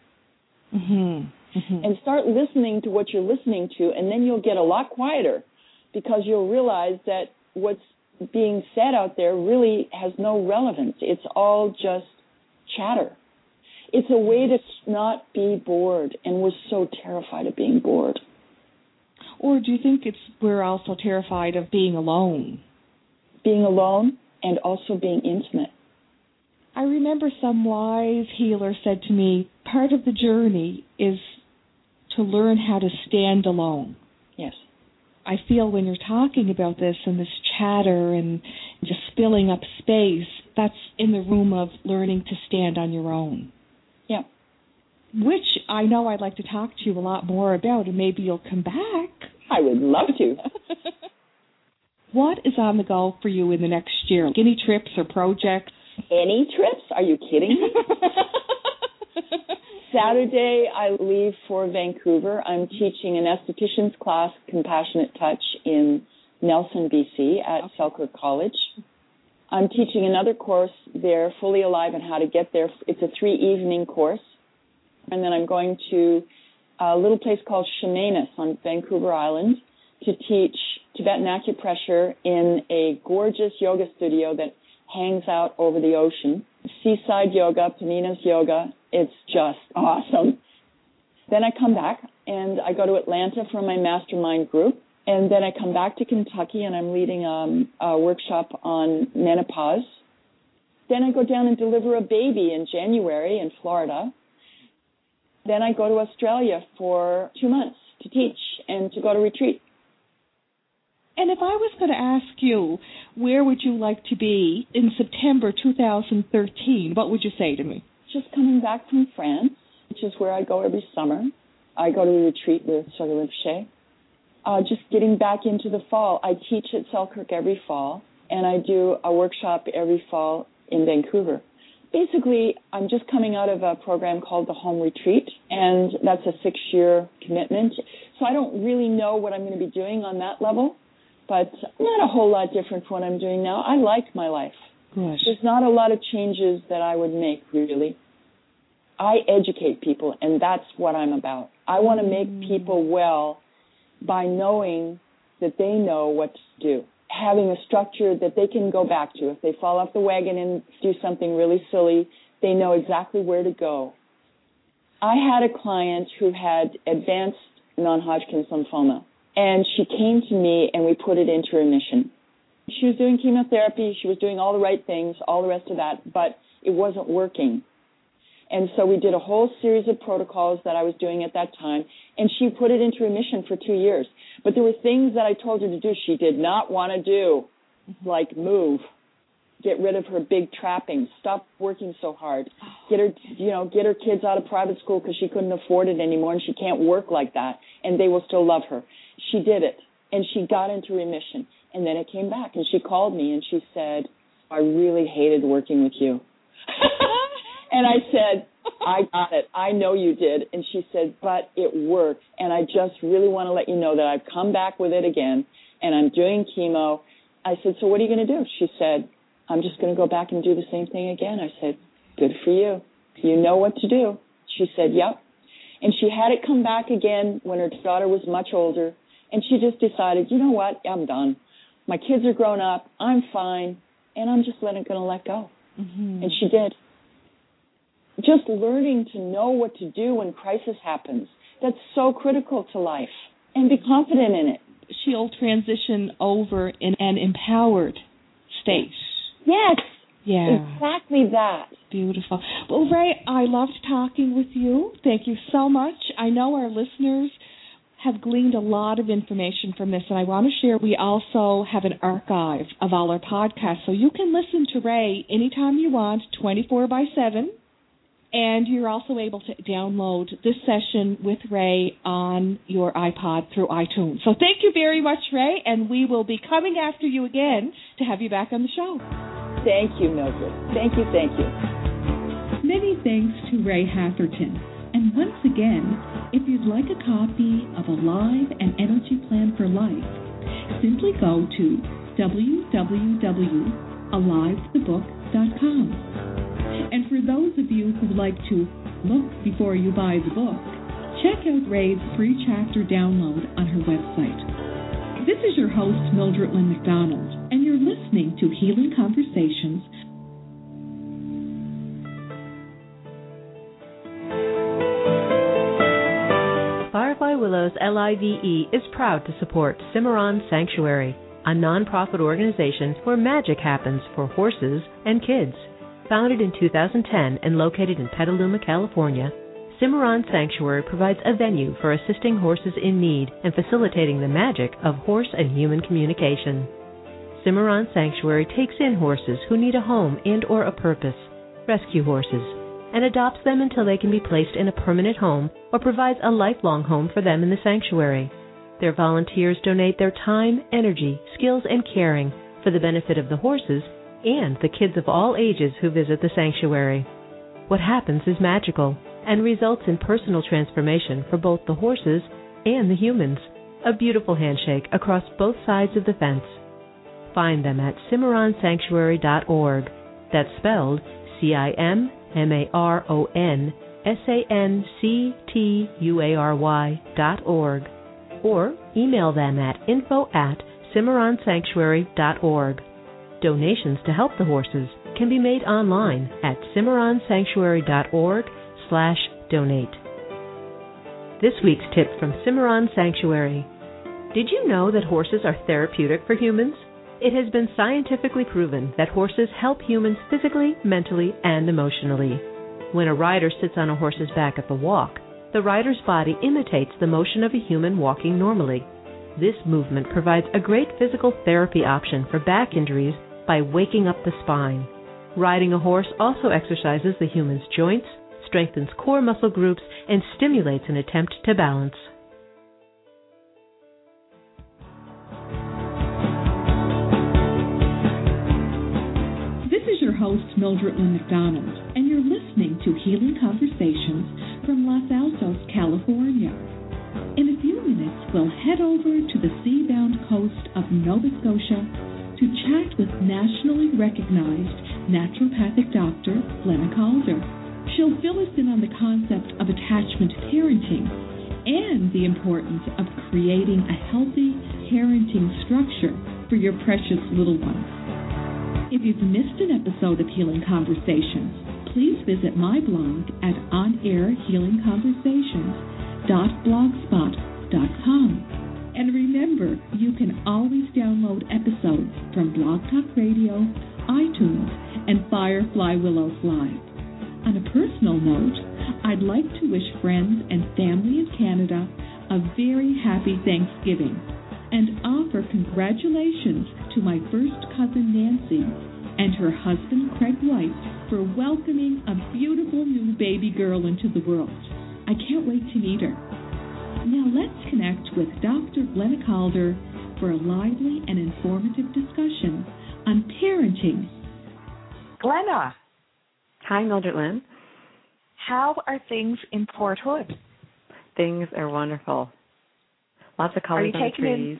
And start listening to what you're listening to, and then you'll get a lot quieter because you'll realize that what's being said out there really has no relevance. It's all just chatter. It's a way to not be bored, and we're so terrified of being bored. Or do you think we're also terrified of being alone? Being alone and also being intimate. I remember some wise healer said to me, part of the journey is to learn how to stand alone. Yes. I feel when you're talking about this and this chatter and just filling up space, that's in the room of learning to stand on your own. Yeah. Which I know I'd like to talk to you a lot more about, and maybe you'll come back. I would love to. What is on the go for you in the next year? Any trips or projects? Any trips? Are you kidding me? Saturday, I leave for Vancouver. I'm teaching an esthetician's class, Compassionate Touch, in Nelson, BC, at Selkirk College. I'm teaching another course there, Fully Alive and How to Get There. It's a 3-evening course. And then I'm going to a little place called Chemainus on Vancouver Island to teach Tibetan acupressure in a gorgeous yoga studio that hangs out over the ocean. Seaside yoga, Pamina's yoga. It's just awesome. Then I come back and I go to Atlanta for my mastermind group. And then I come back to Kentucky and I'm leading a workshop on menopause. Then I go down and deliver a baby in January in Florida. Then I go to Australia for 2 months to teach and to go to retreat. And if I was going to ask you, where would you like to be in September 2013, what would you say to me? Just coming back from France, which is where I go every summer. I go to a retreat with Sir Rinpoche. Just getting back into the fall. I teach at Selkirk every fall, and I do a workshop every fall in Vancouver. Basically, I'm just coming out of a program called the Home Retreat, and that's a 6-year commitment. So I don't really know what I'm going to be doing on that level, but not a whole lot different from what I'm doing now. I like my life. Gosh. There's not a lot of changes that I would make, really. I educate people, and that's what I'm about. I want to make people well by knowing that they know what to do, having a structure that they can go back to. If they fall off the wagon and do something really silly, they know exactly where to go. I had a client who had advanced non-Hodgkin's lymphoma, and she came to me and we put it into remission. She was doing chemotherapy, she was doing all the right things, all the rest of that, but it wasn't working. And so we did a whole series of protocols that I was doing at that time, and she put it into remission for 2 years. But there were things that I told her to do she did not want to do, like move, get rid of her big trappings, stop working so hard, get her kids out of private school because she couldn't afford it anymore, and she can't work like that, and they will still love her. She did it, and she got into remission. And then it came back, and she called me, and she said, I really hated working with you. And I said, I got it. I know you did. And she said, but it worked. And I just really want to let you know that I've come back with it again, and I'm doing chemo. I said, so what are you going to do? She said, I'm just going to go back and do the same thing again. I said, good for you. You know what to do. She said, yep. And she had it come back again when her daughter was much older, and she just decided, you know what, I'm done. My kids are grown up. I'm fine, and I'm just going to let go. Mm-hmm. And she did. Just learning to know what to do when crisis happens. That's so critical to life. And be confident in it. She'll transition over in an empowered state. Yes. Yeah. Exactly that. Beautiful. Well, Ray, I loved talking with you. Thank you so much. I know our listeners have gleaned a lot of information from this, and I want to share we also have an archive of all our podcasts, so you can listen to Ray anytime you want, 24/7. And you're also able to download this session with Ray on your iPod through iTunes. So thank you very much, Ray, and we will be coming after you again to have you back on the show. Thank you, Mildred. Thank you, thank you. Many thanks to Ray Hatherton. And once again, if you'd like a copy of Alive and Energy Plan for Life, simply go to www.alivethebook.com. And for those of you who like to look before you buy the book, check out Ray's free chapter download on her website. This is your host, Mildred Lynn McDonald, and you're listening to Healing Conversations. Firefly Willows LIVE is proud to support Cimarron Sanctuary, a non-profit organization where magic happens for horses and kids. Founded in 2010 and located in Petaluma, California, Cimarron Sanctuary provides a venue for assisting horses in need and facilitating the magic of horse and human communication. Cimarron Sanctuary takes in horses who need a home and or a purpose, rescue horses, and adopts them until they can be placed in a permanent home or provides a lifelong home for them in the sanctuary. Their volunteers donate their time, energy, skills, and caring for the benefit of the horses and the kids of all ages who visit the sanctuary. What happens is magical and results in personal transformation for both the horses and the humans. A beautiful handshake across both sides of the fence. Find them at CimarronSanctuary.org. That's spelled CimarronSanctuary.org. Or email them at info@CimarronSanctuary.org. Donations to help the horses can be made online at CimarronSanctuary.org/donate. This week's tip from Cimarron Sanctuary. Did you know that horses are therapeutic for humans? It has been scientifically proven that horses help humans physically, mentally, and emotionally. When a rider sits on a horse's back at the walk, the rider's body imitates the motion of a human walking normally. This movement provides a great physical therapy option for back injuries by waking up the spine. Riding a horse also exercises the human's joints, strengthens core muscle groups, and stimulates an attempt to balance. This is your host, Mildred Lynn McDonald, and you're listening to Healing Conversations from Los Altos, California. In a few minutes, we'll head over to the sea-bound coast of Nova Scotia to chat with nationally recognized naturopathic doctor Glenna Calder. She'll fill us in on the concept of attachment parenting and the importance of creating a healthy parenting structure for your precious little ones. If you've missed an episode of Healing Conversations, please visit my blog at onairhealingconversations.blogspot.com. And remember, you can always download episodes from Blog Talk Radio, iTunes, and Firefly Willows Live. On a personal note, I'd like to wish friends and family in Canada a very happy Thanksgiving and offer congratulations to my first cousin Nancy and her husband Craig White for welcoming a beautiful new baby girl into the world. I can't wait to meet her. Now let's connect with Dr. Glenna Calder for a lively and informative discussion on parenting. Glenna. Hi, Mildred Lynn. How are things in Port Hood? Things are wonderful. Lots of colors on the trees.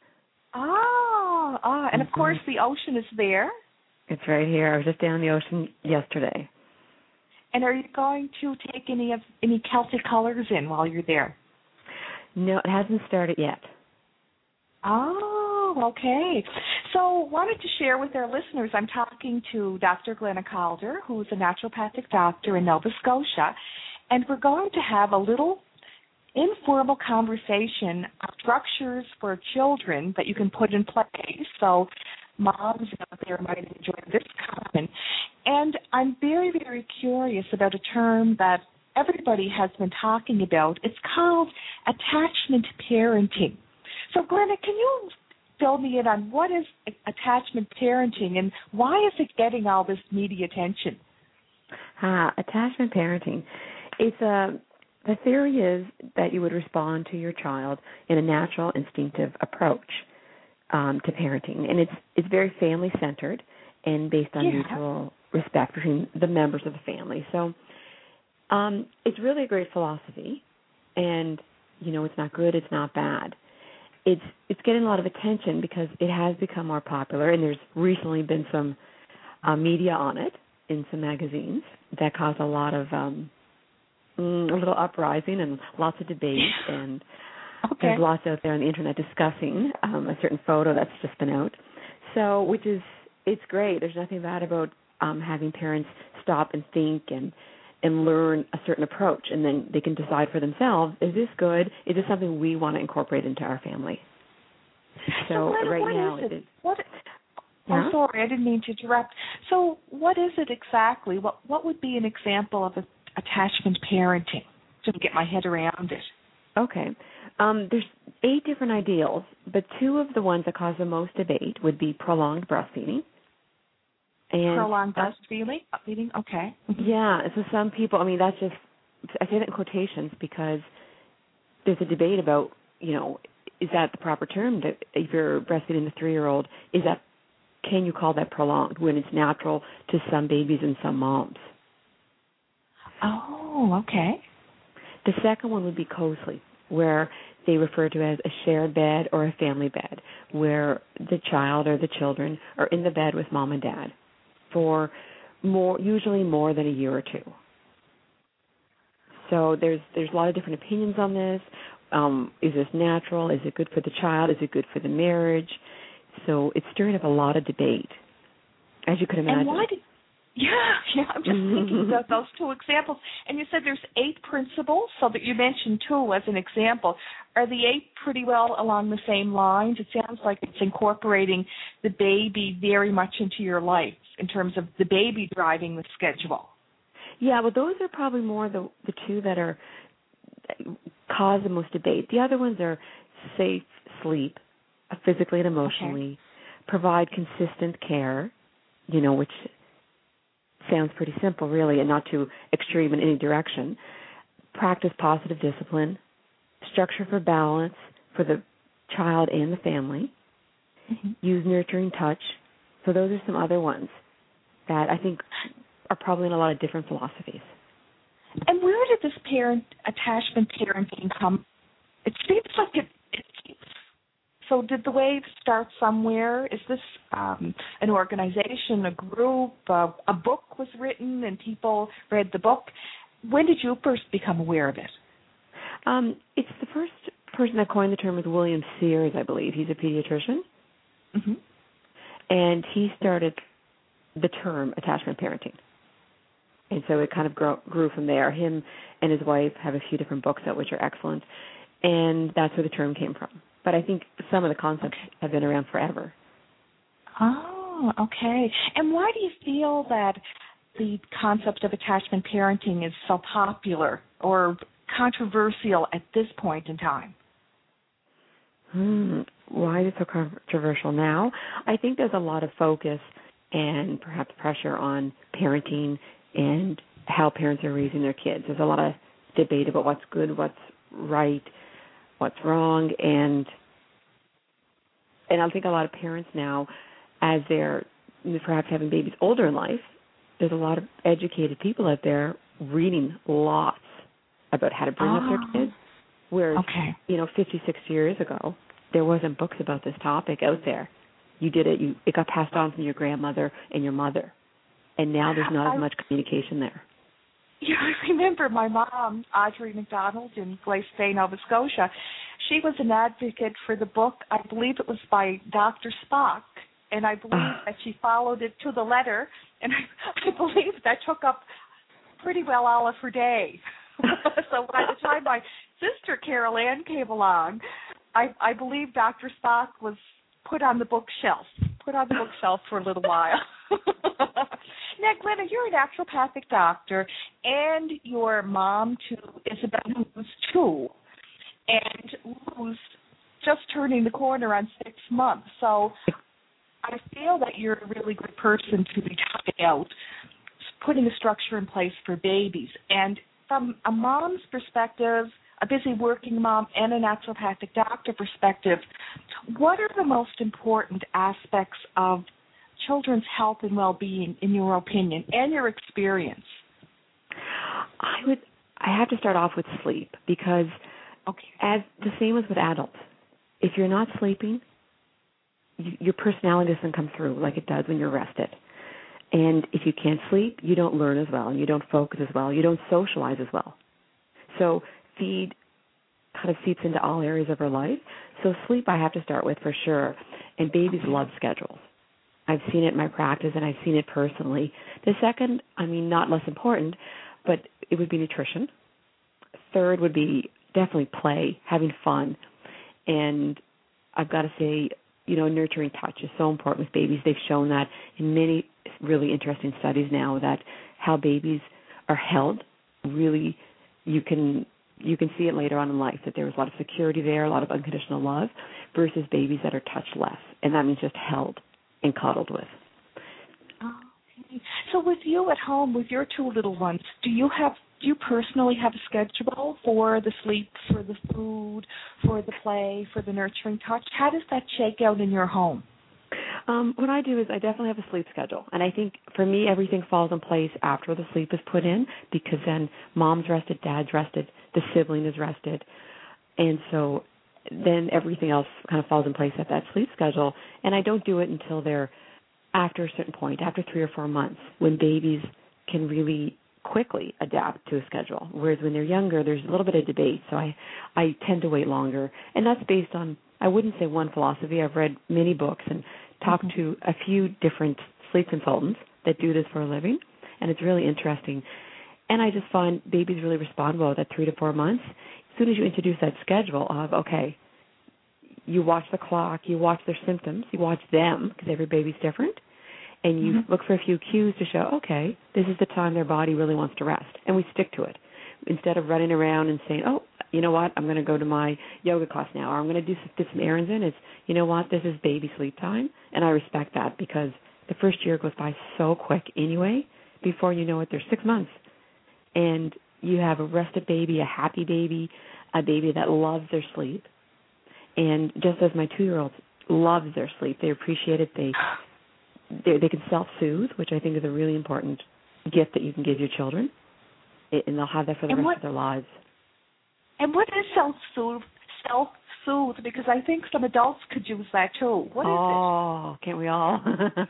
And of course the ocean is there. It's right here. I was just down the ocean yesterday. And are you going to take any Celtic colors in while you're there? No, it hasn't started yet. Oh, okay. So wanted to share with our listeners, I'm talking to Dr. Glenna Calder, who's a naturopathic doctor in Nova Scotia, and we're going to have a little informal conversation of structures for children that you can put in place. So moms out there might enjoy this comment. And I'm very, very curious about a term that everybody has been talking about. It's called attachment parenting. So, Glenna, can you fill me in on what is attachment parenting and why is it getting all this media attention? Attachment parenting. The theory is that you would respond to your child in a natural, instinctive approach to parenting, and it's very family-centered and based on mutual respect between the members of the family. So it's really a great philosophy, and it's not good, it's not bad. It's getting a lot of attention because it has become more popular, and there's recently been some media on it in some magazines that caused a lot of a little uprising and lots of debate, and there's lots out there on the internet discussing a certain photo that's just been out. So, it's great. There's nothing bad about having parents stop and think and learn a certain approach, and then they can decide for themselves, is this good? Is this something we want to incorporate into our family? So right now it is. Oh, sorry, I didn't mean to interrupt. So what is it exactly? What would be an example of attachment parenting? To get my head around it. Okay. There's 8 different ideals, but 2 of the ones that cause the most debate would be prolonged breastfeeding. And prolonged breastfeeding? Okay. Yeah, so some people, that's just, I say that in quotations because there's a debate about, is that the proper term? If you're breastfeeding a 3-year-old, can you call that prolonged when it's natural to some babies and some moms? Oh, okay. The second one would be co-sleep, where they refer to as a shared bed or a family bed, where the child or the children are in the bed with mom and dad for usually more than a year or 2. So there's a lot of different opinions on this. Is this natural? Is it good for the child? Is it good for the marriage? So it's stirring up a lot of debate, as you could imagine. And why Yeah, I'm just thinking about those 2 examples. And you said there's 8 principles, so that you mentioned 2 as an example. Are the 8 pretty well along the same lines? It sounds like it's incorporating the baby very much into your life in terms of the baby driving the schedule. Yeah, well, those are probably more the 2 that cause the most debate. The other ones are safe sleep, physically and emotionally, provide consistent care, which sounds pretty simple, really, and not too extreme in any direction. Practice positive discipline, structure for balance for the child and the family, use nurturing touch. So those are some other ones that I think are probably in a lot of different philosophies. And where did this attachment parenting come? It seems like it So did the wave start somewhere? Is this an organization, a group, a book was written and people read the book? When did you first become aware of it? It's the first person that coined the term was William Sears, I believe. He's a pediatrician. Mm-hmm. And he started the term attachment parenting. And so it kind of grew from there. Him and his wife have a few different books out which are excellent. And that's where the term came from. But I think some of the concepts have been around forever. Oh, okay. And why do you feel that the concept of attachment parenting is so popular or controversial at this point in time? Why is it so controversial now? I think there's a lot of focus and perhaps pressure on parenting and how parents are raising their kids. There's a lot of debate about what's good, what's right, what's wrong, and I think a lot of parents now, as they're perhaps having babies older in life, there's a lot of educated people out there reading lots about how to bring up their kids. Whereas, 50, 60 years ago, there wasn't books about this topic out there. You did it. It got passed on from your grandmother and your mother. And now there's not as much communication there. Yeah, I remember my mom, Audrey McDonald, in Glace Bay, Nova Scotia. She was an advocate for the book. I believe it was by Dr. Spock, and I believe that she followed it to the letter, and I believe that took up pretty well all of her day. So by the time my sister Carol Ann came along, I believe Dr. Spock was put on the bookshelf for a little while. Now, Glenna, you're a naturopathic doctor, and you're mom to Isabel, who's 2, and who's just turning the corner on 6 months. So I feel that you're a really good person to be talking about putting a structure in place for babies. And from a mom's perspective, a busy working mom, and a naturopathic doctor perspective, what are the most important aspects of children's health and well-being, in your opinion, and your experience? I have to start off with sleep because, as the same as with adults, if you're not sleeping, your personality doesn't come through like it does when you're rested. And if you can't sleep, you don't learn as well, and you don't focus as well, you don't socialize as well. So feed kind of seeps into all areas of our life. So sleep I have to start with for sure. And babies love schedules. I've seen it in my practice, and I've seen it personally. The second, not less important, but it would be nutrition. Third would be definitely play, having fun. And I've got to say, nurturing touch is so important with babies. They've shown that in many really interesting studies now that how babies are held, really you can see it later on in life, that there was a lot of security there, a lot of unconditional love, versus babies that are touched less. And that means just held and cuddled with. Okay. So with you at home, with your two little ones, do you personally have a schedule for the sleep, for the food, for the play, for the nurturing touch? How does that shake out in your home? What I do is I definitely have a sleep schedule. And I think for me, everything falls in place after the sleep is put in, because then mom's rested, dad's rested, the sibling is rested. And so then everything else kind of falls in place at that sleep schedule. And I don't do it until they're after a certain point, after 3 or 4 months, when babies can really quickly adapt to a schedule. Whereas when they're younger, there's a little bit of debate. So I tend to wait longer. And that's based on, I wouldn't say one philosophy. I've read many books and talked to a few different sleep consultants that do this for a living, and it's really interesting. And I just find babies really respond well at 3 to 4 months. As soon as you introduce that schedule of, okay, you watch the clock, you watch their symptoms, you watch them, because every baby's different, and you look for a few cues to show, okay, this is the time their body really wants to rest, and we stick to it. Instead of running around and saying, oh, you know what, I'm going to go to my yoga class now, or I'm going to do some errands in, it's, you know what, this is baby sleep time, and I respect that, because the first year goes by so quick anyway. Before you know it, they're 6 months, and you have a rested baby, a happy baby, a baby that loves their sleep. And just as my 2-year-old loves their sleep, they appreciate it, they can self-soothe, which I think is a really important gift that you can give your children, and they'll have that for the rest of their lives. And what is self-soothe? Because I think some adults could use that too. What is it? Oh, can't we all?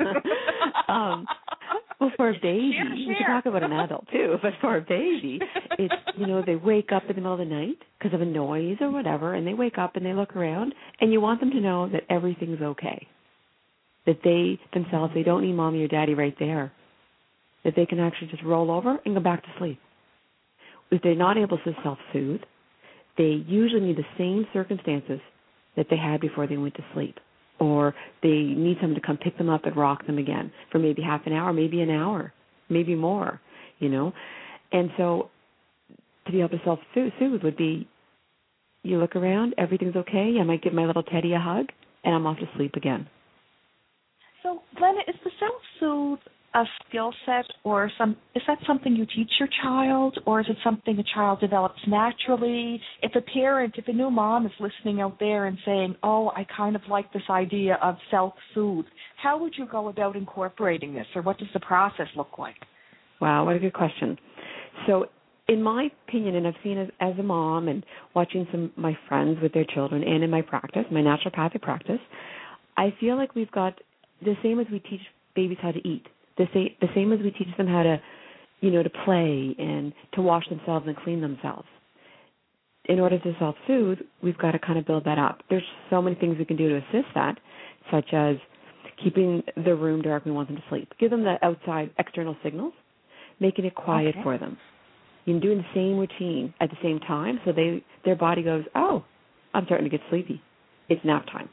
Well, for a baby, we can talk about an adult too, but for a baby, it's, they wake up in the middle of the night because of a noise or whatever, and they wake up and they look around, and you want them to know that everything's okay, that they themselves, they don't need mommy or daddy right there, that they can actually just roll over and go back to sleep. If they're not able to self-soothe, they usually need the same circumstances that they had before they went to sleep. Or they need someone to come pick them up and rock them again for maybe half an hour, maybe an hour, maybe more, And so to be able to self-soothe would be, you look around, everything's okay, I might give my little Teddy a hug, and I'm off to sleep again. So, Glenna, is the self-soothe a skill set, or is that something you teach your child, or is it something a child develops naturally? If a new mom is listening out there and saying, oh, I kind of like this idea of self-soothe, how would you go about incorporating this, or what does the process look like? Wow, what a good question. So in my opinion, and I've seen as a mom and watching some of my friends with their children and in my practice, my naturopathic practice, I feel like we've got the same as we teach babies how to eat. The same as we teach them how to, to play and to wash themselves and clean themselves. In order to self-soothe, we've got to kind of build that up. There's so many things we can do to assist that, such as keeping the room dark when we want them to sleep. Give them the outside external signals, making it quiet for them. You're doing the same routine at the same time, so their body goes, oh, I'm starting to get sleepy. It's nap time.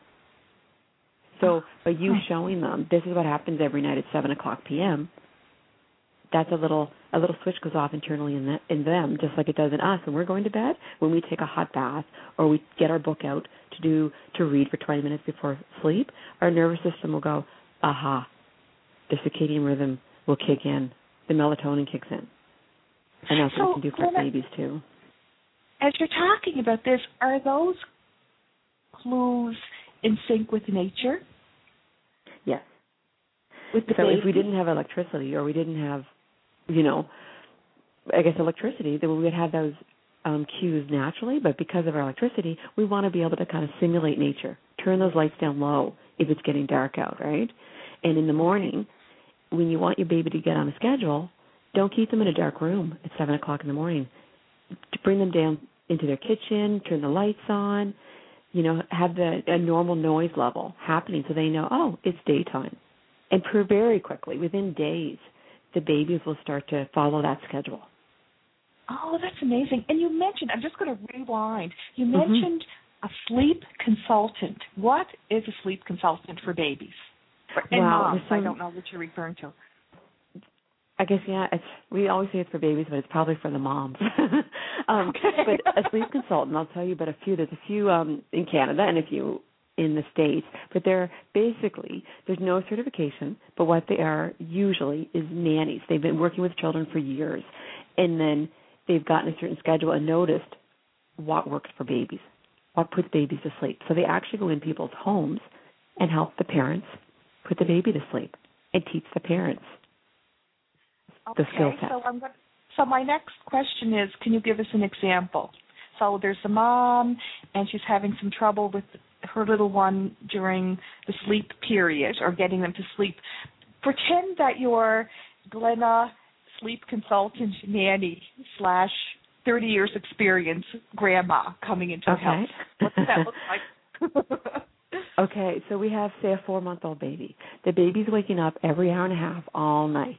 So by you showing them this is what happens every night at 7:00 p.m., that's a little switch goes off internally in them, just like it does in us when we're going to bed. When we take a hot bath or we get our book out to read for 20 minutes before sleep, our nervous system will go, aha, the circadian rhythm will kick in, the melatonin kicks in, and that's what we can do for babies too. As you're talking about this, are those clues in sync with nature? Yes. With the so baby? If we didn't have electricity, or we didn't have, electricity, then we would have those cues naturally. But because of our electricity, we want to be able to kind of simulate nature. Turn those lights down low if it's getting dark out, right? And in the morning, when you want your baby to get on a schedule, don't keep them in a dark room at 7:00 in the morning. To bring them down into their kitchen, turn the lights on, have a normal noise level happening so they know, oh, it's daytime. And very quickly, within days, the babies will start to follow that schedule. Oh, that's amazing. And you mentioned, I'm just going to rewind, you mentioned a sleep consultant. What is a sleep consultant for babies? And moms, I don't know what you're referring to. I guess, yeah, we always say it's for babies, but it's probably for the moms. Okay. But a sleep consultant, I'll tell you about a few. There's a few in Canada and a few in the States, but they're basically, there's no certification, but what they are usually is nannies. They've been working with children for years, and then they've gotten a certain schedule and noticed what works for babies, what puts babies to sleep. So they actually go in people's homes and help the parents put the baby to sleep and teach the parents the skill set. So my next question is, can you give us an example? So there's a mom, and she's having some trouble with her little one during the sleep period or getting them to sleep. Pretend that you're Glenna, sleep consultant, nanny / 30 years experience grandma coming into the house. What does that look like? Okay, so we have, say, a 4-month-old baby. The baby's waking up every hour and a half all night.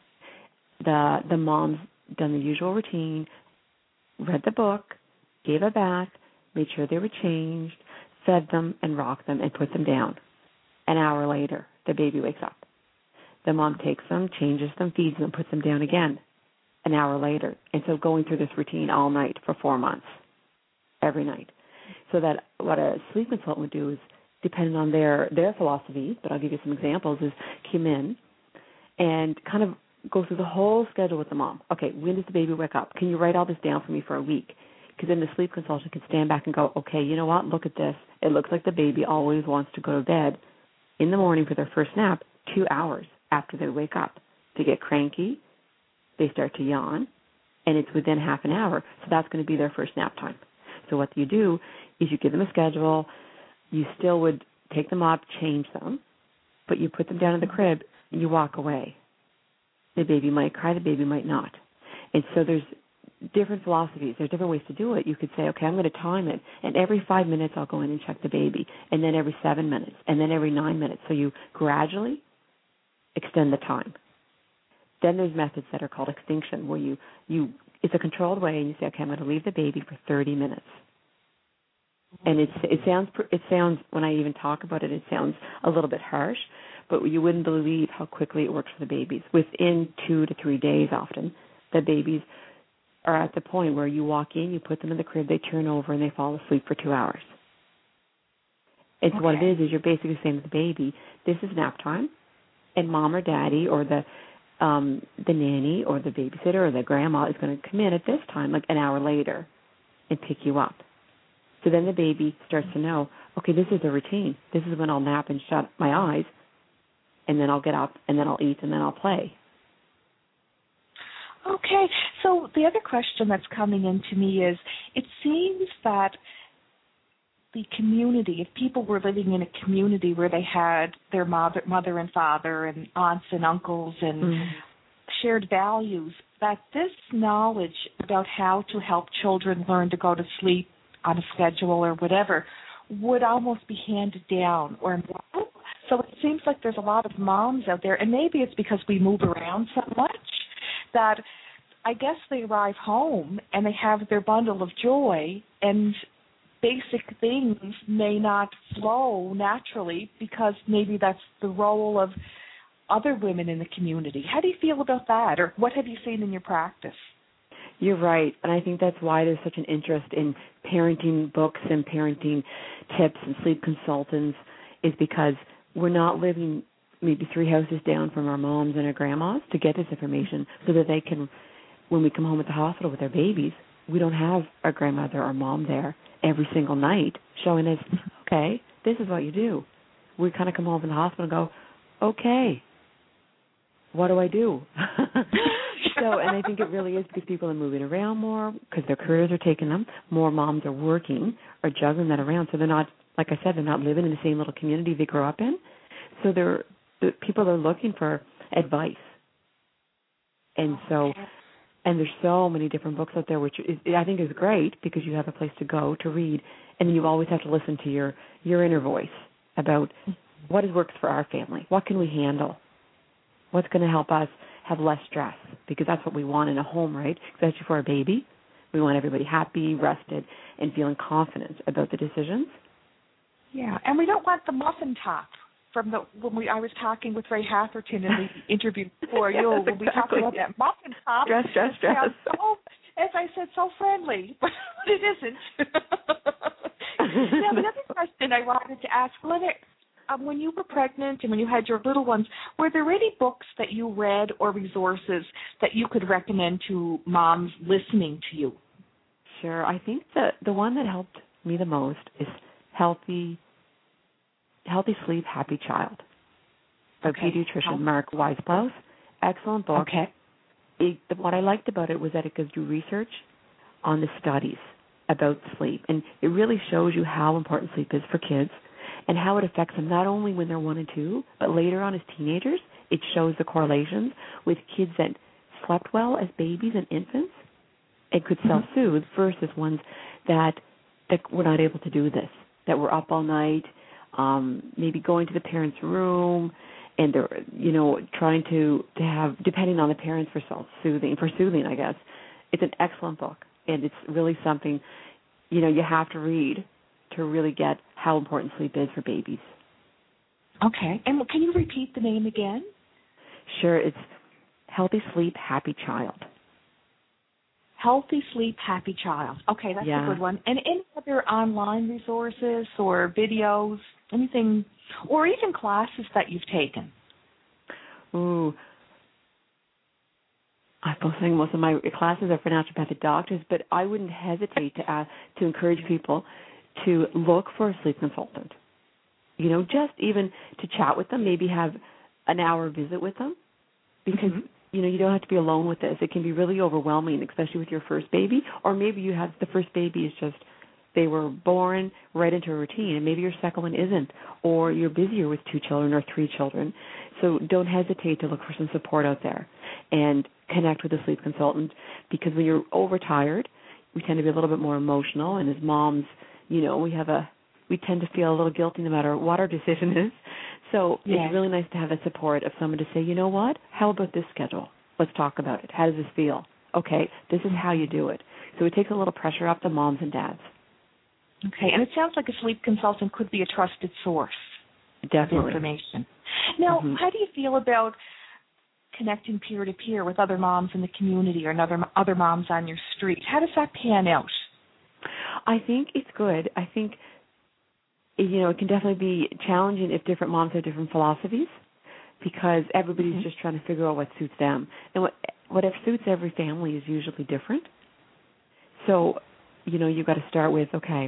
The mom's done the usual routine, read the book, gave a bath, made sure they were changed, fed them and rocked them and put them down. An hour later, the baby wakes up. The mom takes them, changes them, feeds them, puts them down again. An hour later. And so going through this routine all night for 4 months, every night. So that what a sleep consultant would do is, depending on their philosophy, but I'll give you some examples, is come in and kind of go through the whole schedule with the mom. Okay, when does the baby wake up? Can you write all this down for me for a week? Because then the sleep consultant can stand back and go, okay, you know what, look at this. It looks like the baby always wants to go to bed in the morning for their first nap 2 hours after they wake up. They get cranky, they start to yawn, and it's within half an hour. So that's going to be their first nap time. So what you do is you give them a schedule. You still would take them up, change them, but you put them down in the crib and you walk away. The baby might cry, the baby might not. And so there's different philosophies. There's different ways to do it. You could say, okay, I'm going to time it, and every 5 minutes I'll go in and check the baby, and then every 7 minutes, and then every 9 minutes. So you gradually extend the time. Then there's methods that are called extinction, where you it's a controlled way, and you say, okay, I'm going to leave the baby for 30 minutes. And it sounds when I even talk about it, it sounds a little bit harsh, but you wouldn't believe how quickly it works for the babies. Within 2 to 3 days, often the babies are at the point where you walk in, you put them in the crib, they turn over, and they fall asleep for 2 hours. And so what it is you're basically saying to the baby, this is nap time, and mom or daddy or the nanny or the babysitter or the grandma is going to come in at this time, like an hour later, and pick you up. So then the baby starts to know, okay, this is the routine. This is when I'll nap and shut my eyes, and then I'll get up, and then I'll eat, and then I'll play. Okay, so the other question that's coming into me is, it seems that the community, if people were living in a community where they had their mother and father and aunts and uncles and shared values, that this knowledge about how to help children learn to go to sleep on a schedule or whatever would almost be handed down. So it seems like there's a lot of moms out there, and maybe it's because we move around so much, that I guess they arrive home and they have their bundle of joy, and basic things may not flow naturally because maybe that's the role of other women in the community. How do you feel about that, or what have you seen in your practice? You're right, and I think that's why there's such an interest in parenting books and parenting tips and sleep consultants, is because we're not living maybe 3 houses down from our moms and our grandmas to get this information so that they can, when we come home at the hospital with our babies, we don't have our grandmother or mom there every single night showing us, okay, this is what you do. We kind of come home from the hospital and go, okay, what do I do? So, and I think it really is because people are moving around more, because their careers are taking them. More moms are working or juggling that around. So they're not, like I said, they're not living in the same little community they grew up in. So people are looking for advice. And so, and there's so many different books out there, which I think is great because you have a place to go to read. And then you always have to listen to your inner voice about what works for our family. What can we handle? What's going to help us have less stress? Because that's what we want in a home, right? Especially for a baby. We want everybody happy, rested, and feeling confident about the decisions. Yeah, and we don't want the muffin top from I was talking with Ray Hatherton in the interview before you, when we talked about that muffin top. Stress. As I said, so friendly, but it isn't. Now, the other question I wanted to ask, Linda, when you were pregnant and when you had your little ones, were there any books that you read or resources that you could recommend to moms listening to you? Sure. I think the one that helped me the most is Healthy Sleep, Happy Child by pediatrician Mark Weisblaus. Excellent book. Okay. What I liked about it was that it gives you research on the studies about sleep, and it really shows you how important sleep is for kids and how it affects them not only when they're 1 and 2, but later on as teenagers. It shows the correlations with kids that slept well as babies and infants and could self-soothe versus ones that were not able to do this, that were up all night, maybe going to the parents' room, and they're, trying to have, depending on the parents for soothing, I guess. It's an excellent book, and it's really something, you have to read to really get how important sleep is for babies. Okay. And can you repeat the name again? Sure. It's Healthy Sleep, Happy Child. Healthy Sleep, Happy Child. Okay, that's a good one. And any other online resources or videos, anything, or even classes that you've taken? Ooh. I think most of my classes are for naturopathic doctors, but I wouldn't hesitate to encourage people to look for a sleep consultant. Just even to chat with them, maybe have an hour visit with them, because you don't have to be alone with this. It can be really overwhelming, especially with your first baby, or maybe you have the first baby is just they were born right into a routine, and maybe your second one isn't, or you're busier with 2 children or 3 children. So don't hesitate to look for some support out there and connect with a sleep consultant, because when you're overtired, we tend to be a little bit more emotional, and as moms, we tend to feel a little guilty no matter what our decision is. So it's really nice to have the support of someone to say, you know what, how about this schedule? Let's talk about it. How does this feel? Okay, this is how you do it. So it takes a little pressure off the moms and dads. Okay, and it sounds like a sleep consultant could be a trusted source of information. Now, how do you feel about connecting peer-to-peer with other moms in the community or other moms on your street? How does that pan out? I think it's good. I think, it can definitely be challenging if different moms have different philosophies, because everybody's just trying to figure out what suits them. And whatever suits every family is usually different. So, you've got to start with, okay,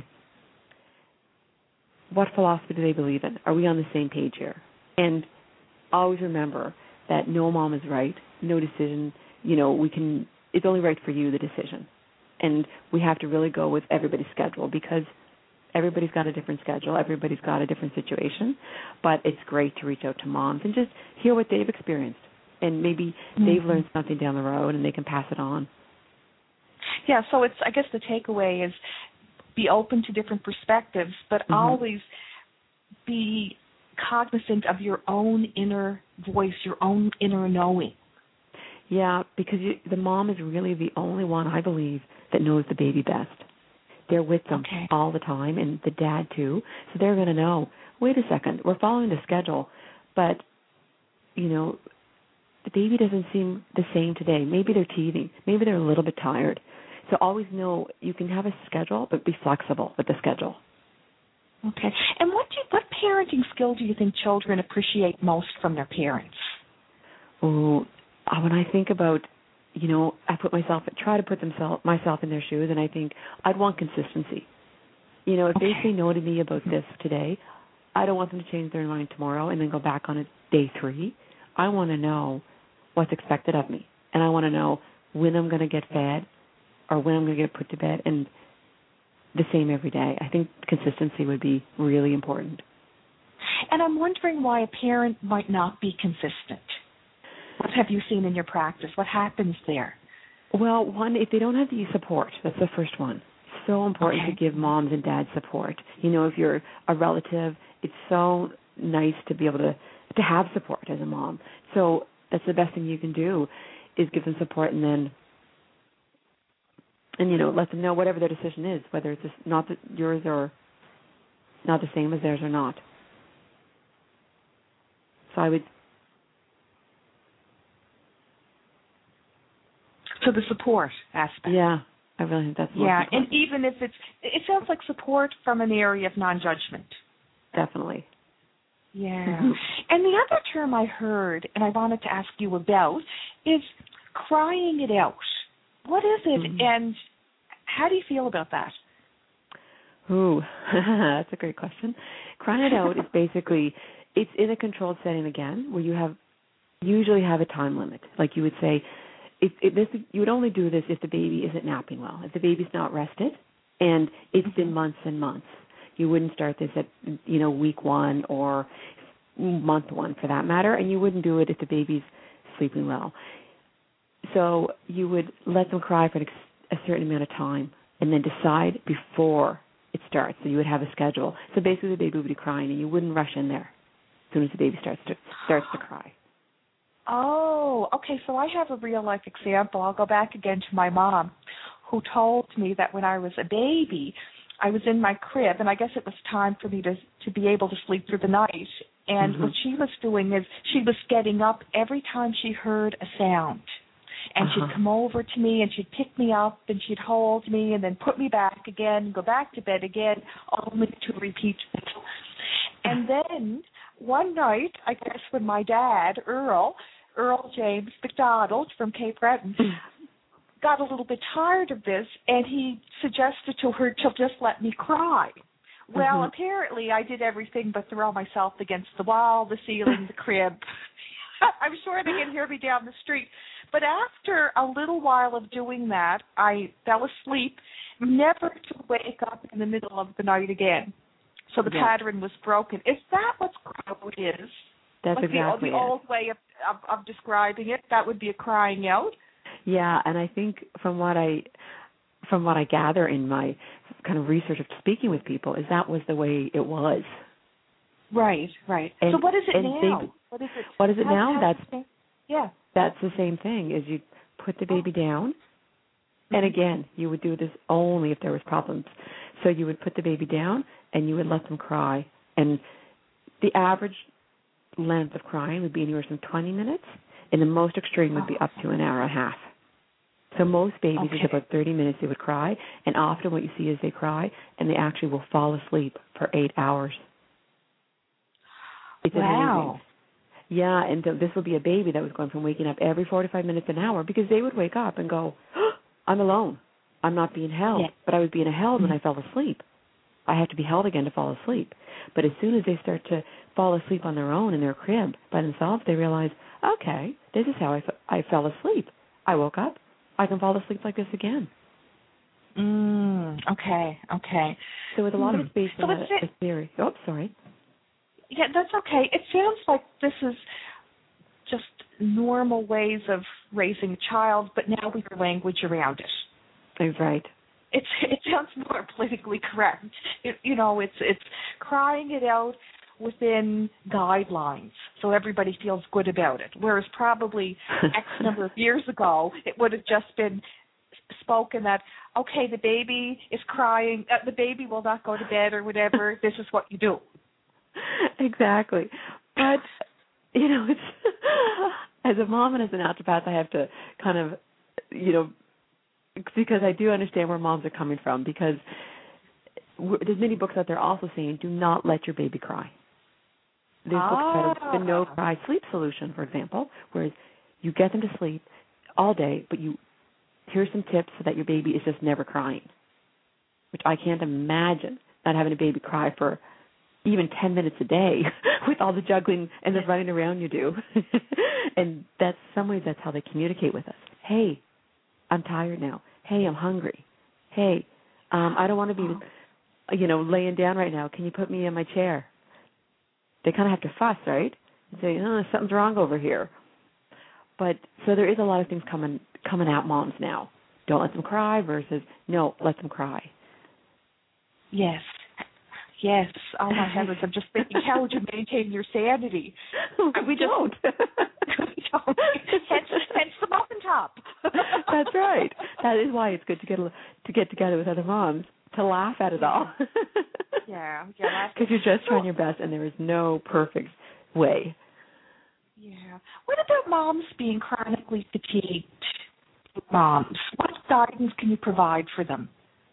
what philosophy do they believe in? Are we on the same page here? And always remember that no mom is right, no decision, it's only right for you, the decision. And we have to really go with everybody's schedule, because everybody's got a different schedule, everybody's got a different situation, but it's great to reach out to moms and just hear what they've experienced, and maybe they've learned something down the road and they can pass it on. Yeah, so I guess the takeaway is be open to different perspectives, but always be cognizant of your own inner voice, your own inner knowing. Yeah, because the mom is really the only one, I believe, that knows the baby best. They're with them all the time, and the dad too, so they're going to know, wait a second, we're following the schedule, but, the baby doesn't seem the same today. Maybe they're teething. Maybe they're a little bit tired. So always know you can have a schedule, but be flexible with the schedule. Okay. And what parenting skill do you think children appreciate most from their parents? Oh, when I think about, I try to put myself in their shoes, and I think I'd want consistency. If they say no to me about this today, I don't want them to change their mind tomorrow and then go back on it day 3. I want to know what's expected of me, and I want to know when I'm going to get fed or when I'm going to get put to bed, and the same every day. I think consistency would be really important. And I'm wondering why a parent might not be consistent. What have you seen in your practice? What happens there? Well, one, if they don't have the support, that's the first one. It's so important to give moms and dads support. If you're a relative, it's so nice to be able to have support as a mom. So that's the best thing you can do, is give them support, and let them know whatever their decision is, whether it's not yours or not the same as theirs or not. I would. So the support aspect. Yeah, I really think that's most important. And even if it sounds like support from an area of non-judgment. Definitely. Yeah. Mm-hmm. And the other term I heard, and I wanted to ask you about, is crying it out. What is it, and how do you feel about that? Ooh, that's a great question. Crying it out is basically, it's in a controlled setting again, where you usually have a time limit. Like you would say, you would only do this if the baby isn't napping well, if the baby's not rested, and it's been months and months. You wouldn't start this at, week 1 or month 1 for that matter, and you wouldn't do it if the baby's sleeping well. So you would let them cry for a certain amount of time and then decide before it starts. So you would have a schedule. So basically the baby would be crying and you wouldn't rush in there as soon as the baby starts to cry. Oh, okay. So I have a real-life example. I'll go back again to my mom, who told me that when I was a baby, I was in my crib, and I guess it was time for me to be able to sleep through the night. And what she was doing is she was getting up every time she heard a sound. And she'd come over to me, and she'd pick me up, and she'd hold me, and then put me back again, and go back to bed again, only to repeat it. And then one night, I guess when my dad, Earl James McDonald from Cape Breton, got a little bit tired of this, and he suggested to her to just let me cry. Well, apparently I did everything but throw myself against the wall, the ceiling, the crib. I'm sure they can hear me down the street. But after a little while of doing that, I fell asleep, never to wake up in the middle of the night again. So the pattern was broken. Is that what crying out is? That's like exactly the old way of describing it? That would be a crying out? Yeah, and I think from what I gather in my kind of research of speaking with people, is that was the way it was. Right. And, so what is it now? What is it now? That's the same thing. Is you put the baby down, and again, you would do this only if there was problems. So you would put the baby down, and you would let them cry. And the average length of crying would be anywhere from 20 minutes, and the most extreme would be up to an hour and a half. So most babies, it's about 30 minutes they would cry, and often what you see is they cry, and they actually will fall asleep for 8 hours. It's amazing. Yeah, and this will be a baby that was going from waking up every 45 minutes an hour, because they would wake up and go, I'm alone. I'm not being held. Yeah. But I was being held when I fell asleep. I have to be held again to fall asleep. But as soon as they start to fall asleep on their own in their crib by themselves, they realize, okay, this is how I fell asleep. I woke up. I can fall asleep like this again. Okay. So with a lot of it's based on a theory. Oh, sorry. Yeah, that's okay. It sounds like this is just normal ways of raising a child, but now with your language around it. Right. It sounds more politically correct. It's crying it out within guidelines, so everybody feels good about it. Whereas probably X number of years ago, it would have just been spoken that, okay, the baby is crying, the baby will not go to bed or whatever, this is what you do. Exactly. But, it's, as a mom and as an naturopath, I have to kind of, because I do understand where moms are coming from, because there's many books out there also saying, do not let your baby cry. There's books titled The No Cry Sleep Solution, for example, where you get them to sleep all day, but here's some tips so that your baby is just never crying, which I can't imagine not having a baby cry for even 10 minutes a day with all the juggling and the running around you do. And that's some ways that's how they communicate with us. Hey, I'm tired now. Hey, I'm hungry. Hey, I don't want to be, laying down right now. Can you put me in my chair? They kind of have to fuss, right? And say, something's wrong over here. But so there is a lot of things coming at moms now. Don't let them cry versus no, let them cry. Yes. Oh my heavens! I'm just thinking, how would you maintain your sanity? We don't. Hence the muff and top. That's right. That is why it's good to get together with other moms to laugh at it all. Yeah. Because you're just trying your best, and there is no perfect way. Yeah. What about moms being chronically fatigued? Moms, what guidance can you provide for them?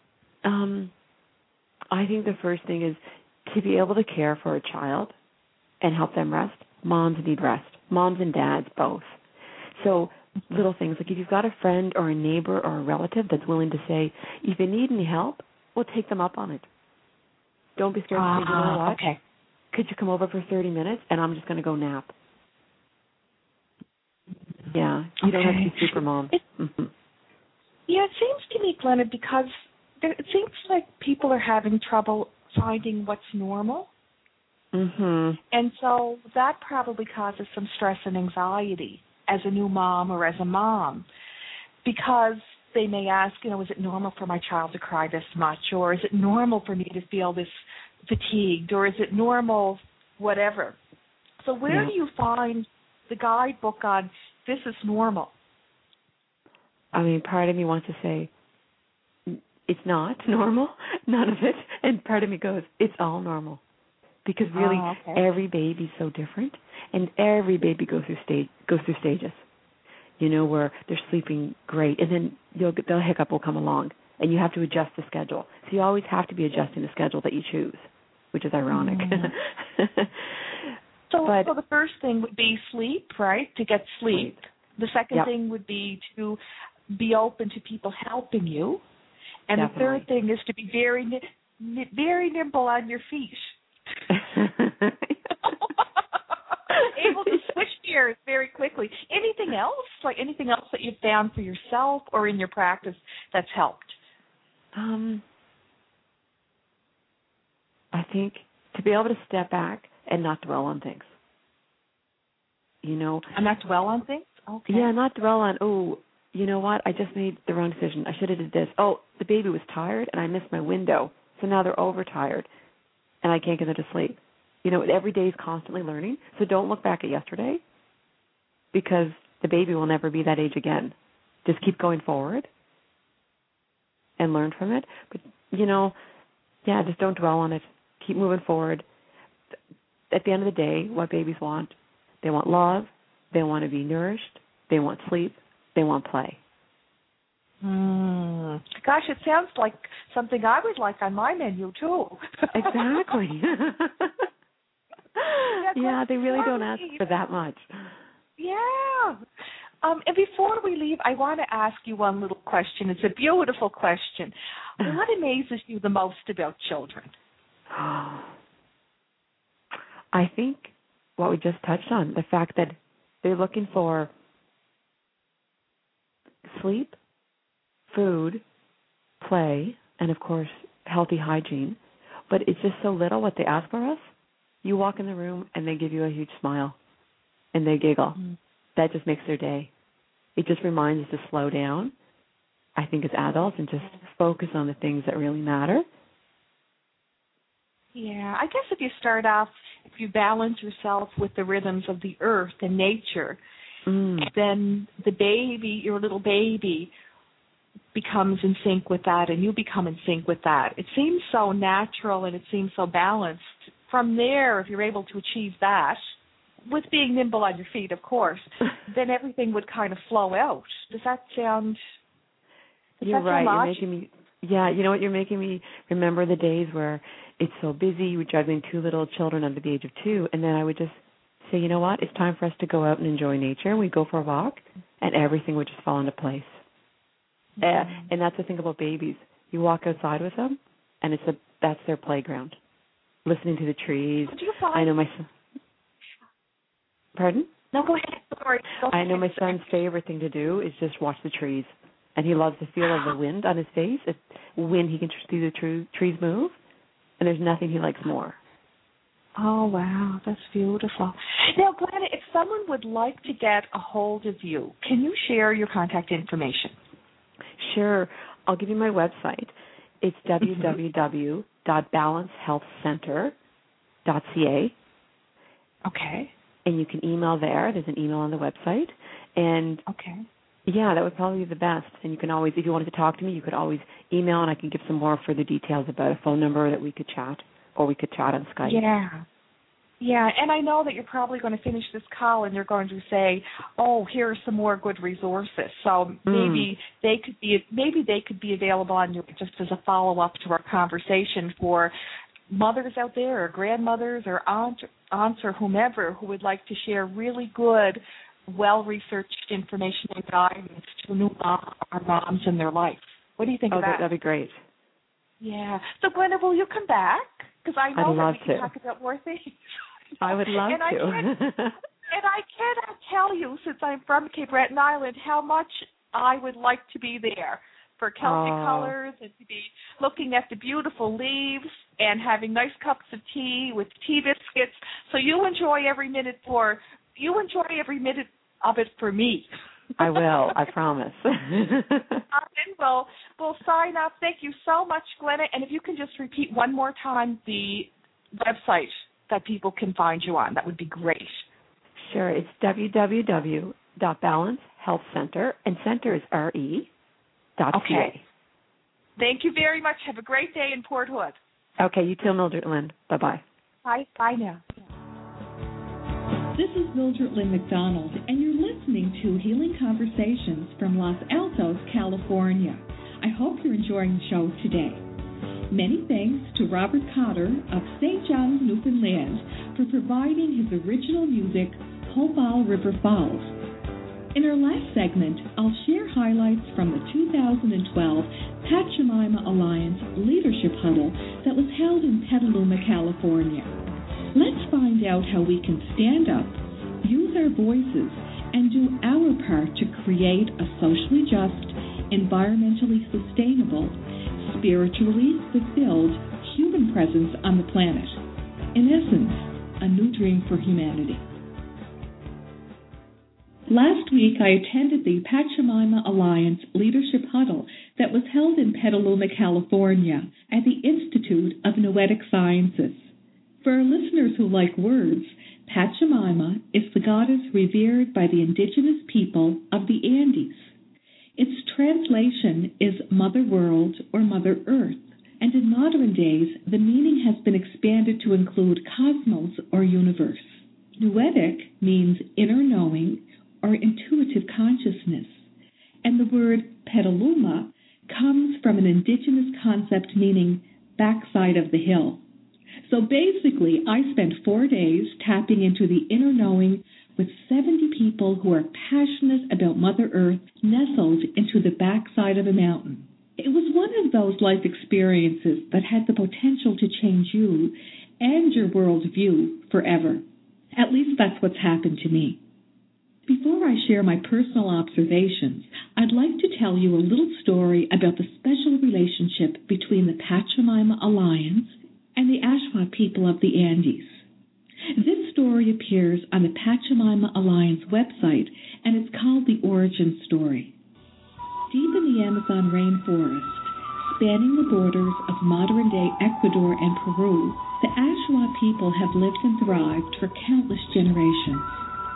I think the first thing is to be able to care for a child and help them rest. Moms need rest. Moms and dads both. So little things like if you've got a friend or a neighbor or a relative that's willing to say, if you need any help, we'll take them up on it. Don't be scared to say, you know what? Okay. Could you come over for 30 minutes and I'm just going to go nap? Yeah, you don't have to be super mom. Yeah, it seems to me, Glenna, because it seems like people are having trouble finding what's normal. Mm-hmm. And so that probably causes some stress and anxiety as a new mom or as a mom, because they may ask, is it normal for my child to cry this much, or is it normal for me to feel this fatigued, or is it normal whatever? So where do you find the guidebook on this is normal? I mean, part of me wants to say it's not normal, none of it, and part of me goes, it's all normal. Because really, every baby's so different, and every baby goes through stages, where they're sleeping great, and then the hiccup will come along, and you have to adjust the schedule. So you always have to be adjusting the schedule that you choose, which is ironic. So the first thing would be sleep, right? To get sleep. The second thing would be to be open to people helping you, and the third thing is to be very nimble on your feet. Able to switch gears very quickly. Anything else? Like anything else that you've found for yourself or in your practice that's helped? I think to be able to step back and not dwell on things. And not dwell on things? Okay. Yeah, not dwell on, you know what? I just made the wrong decision. I should have did this. Oh, the baby was tired and I missed my window. So now they're overtired. And I can't get them to sleep. Every day is constantly learning. So don't look back at yesterday, because the baby will never be that age again. Just keep going forward and learn from it. But, just don't dwell on it. Keep moving forward. At the end of the day, what babies want, they want love, they want to be nourished, they want sleep, they want play. Gosh, it sounds like something I would like on my menu, too. Exactly. Yeah, they really don't ask for that much. Yeah. And before we leave, I want to ask you one little question. It's a beautiful question. What amazes you the most about children? I think what we just touched on, the fact that they're looking for sleep, food, play, and, of course, healthy hygiene. But it's just so little what they ask for us. You walk in the room, and they give you a huge smile, and they giggle. That just makes their day. It just reminds us to slow down, I think, as adults, and just focus on the things that really matter. Yeah, I guess if you balance yourself with the rhythms of the earth and nature, then the baby, your little baby, becomes in sync with that, and you become in sync with that. It seems so natural, and it seems so balanced. From there, if you're able to achieve that, with being nimble on your feet, of course, then everything would kind of flow out. Does that sound? You're right. You're making me. Yeah, you know what? You're making me remember the days where it's so busy. You're juggling 2 little children under the age of 2, and then I would just say, you know what? It's time for us to go out and enjoy nature. We'd go for a walk, and everything would just fall into place. And that's the thing about babies. You walk outside with them, and that's their playground. Listening to the trees. Do you find? I know my son. Pardon? No, go ahead. Sorry. I know my son's favorite thing to do is just watch the trees, and he loves the feel of the wind on his face. When he can see the trees move, and there's nothing he likes more. Oh, wow. That's beautiful. Now, Glenna, if someone would like to get a hold of you, can you share your contact information? Sure. I'll give you my website. It's www.balancehealthcenter.ca. Okay. And you can email there. There's an email on the website. And yeah, that would probably be the best. And you can always, if you wanted to talk to me, you could always email, and I can give some more further details about a phone number that we could chat, or we could chat on Skype. Yeah. Yeah, and I know that you're probably going to finish this call and you're going to say, "Oh, here are some more good resources." So maybe they could be available on you just as a follow-up to our conversation for mothers out there, or grandmothers, or aunts, or whomever who would like to share really good, well-researched information and guidance to new moms in their life. What do you think of that? That'd be great. Yeah. So, Glenda, will you come back? Because I know that we can talk about more things. I would love to. And I cannot tell you, since I'm from Cape Breton Island, how much I would like to be there for Celtic colors and to be looking at the beautiful leaves and having nice cups of tea with tea biscuits. So you enjoy every minute of it for me. I will. I promise. We'll sign up. Thank you so much, Glenda. And if you can just repeat one more time the website that people can find you on, that would be great. Sure. It's www.balancehealthcenter, and center is RE.ca. Okay. Thank you very much. Have a great day in Port Hood. Okay. You too, Mildred Lynn. Bye-bye. Bye now. This is Mildred Lynn McDonald, and you're listening to Healing Conversations from Los Altos, California. I hope you're enjoying the show today. Many thanks to Robert Cotter of St. John's, Newfoundland, for providing his original music, Hopewell River Falls. In our last segment, I'll share highlights from the 2012 Pat Jemima Alliance Leadership Huddle that was held in Petaluma, California. Let's find out how we can stand up, use our voices, and do our part to create a socially just, environmentally sustainable, spiritually fulfilled human presence on the planet. In essence, a new dream for humanity. Last week, I attended the Pat Jemima Alliance Leadership Huddle that was held in Petaluma, California, at the Institute of Noetic Sciences. For our listeners who like words, Pat Jemima is the goddess revered by the indigenous people of the Andes. Its translation is Mother World or Mother Earth, and in modern days, the meaning has been expanded to include cosmos or universe. Noetic means inner knowing or intuitive consciousness, and the word Petaluma comes from an indigenous concept meaning backside of the hill. So basically, I spent 4 days tapping into the inner knowing with 70 people who are passionate about Mother Earth nestled into the backside of a mountain. It was one of those life experiences that had the potential to change you and your worldview forever. At least that's what's happened to me. Before I share my personal observations, I'd like to tell you a little story about the special relationship between the Pat Jemima Alliance and the Ashwa people of the Andes. This story appears on the Pat Jemima Alliance website, and it's called The Origin Story. Deep in the Amazon rainforest, spanning the borders of modern-day Ecuador and Peru, the Ashwa people have lived and thrived for countless generations.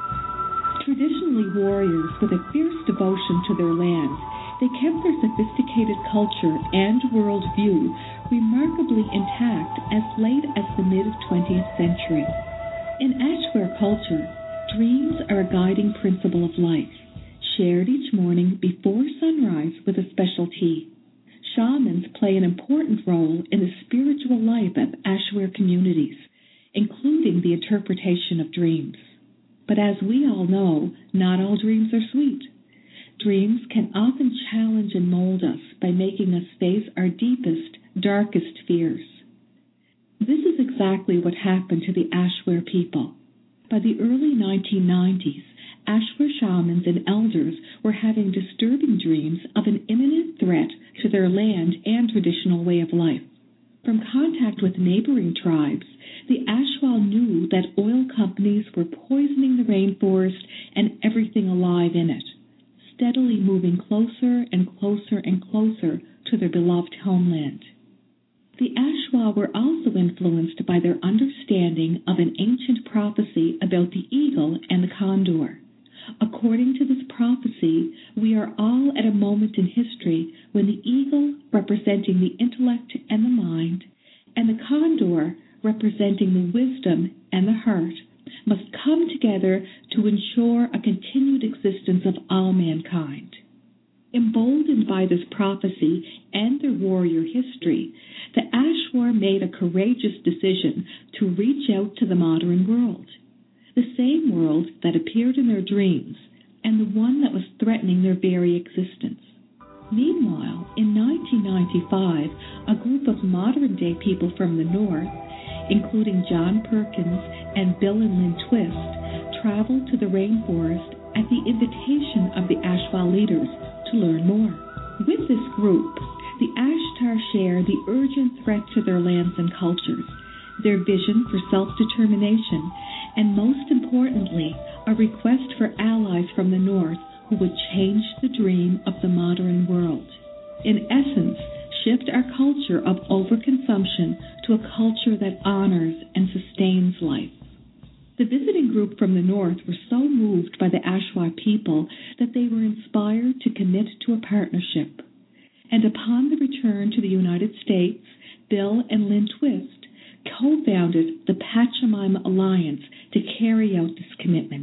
Traditionally warriors with a fierce devotion to their land, they kept their sophisticated culture and worldview remarkably intact as late as the mid-20th century. In Ashwar culture, dreams are a guiding principle of life, shared each morning before sunrise with a special tea. Shamans play an important role in the spiritual life of Ashwar communities, including the interpretation of dreams. But as we all know, not all dreams are sweet. Dreams can often challenge and mold us by making us face our deepest, darkest fears. This is exactly what happened to the Ashwar people. By the early 1990s, Ashwar shamans and elders were having disturbing dreams of an imminent threat to their land and traditional way of life. From contact with neighboring tribes, the Ashwar knew that oil companies were poisoning the rainforest and everything alive in it, steadily moving closer and closer and closer to their beloved homeland. The Ashwa were also influenced by their understanding of an ancient prophecy about the eagle and the condor. According to this prophecy, we are all at a moment in history when the eagle, representing the intellect and the mind, and the condor, representing the wisdom and the heart, must come together to ensure a continued existence of all mankind. Emboldened by this prophecy and their warrior history, the Ashwar made a courageous decision to reach out to the modern world, the same world that appeared in their dreams and the one that was threatening their very existence. Meanwhile, in 1995, a group of modern-day people from the North, including John Perkins and Bill and Lynn Twist, traveled to the rainforest at the invitation of the Ashwa leaders to learn more. With this group, the Ashtar share the urgent threat to their lands and cultures, their vision for self-determination, and most importantly, a request for allies from the North who would change the dream of the modern world. In essence, shift our culture of overconsumption to a culture that honors and sustains life. The visiting group from the North were so moved by the Ashwa people that they were inspired to commit to a partnership. And upon the return to the United States, Bill and Lynn Twist co-founded the Pachamama Alliance to carry out this commitment.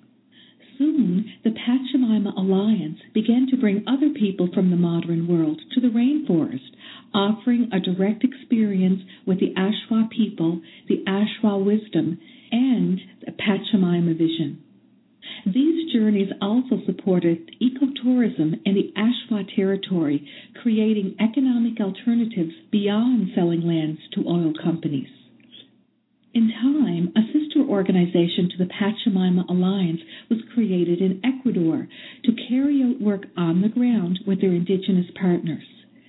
Soon, the Pachamama Alliance began to bring other people from the modern world to the rainforest, offering a direct experience with the Ashwa people, the Ashwa wisdom, and the Pachamama vision. These journeys also supported ecotourism in the Ashwa territory, creating economic alternatives beyond selling lands to oil companies. In time, a sister organization to the Pachamama Alliance was created in Ecuador to carry out work on the ground with their indigenous partners.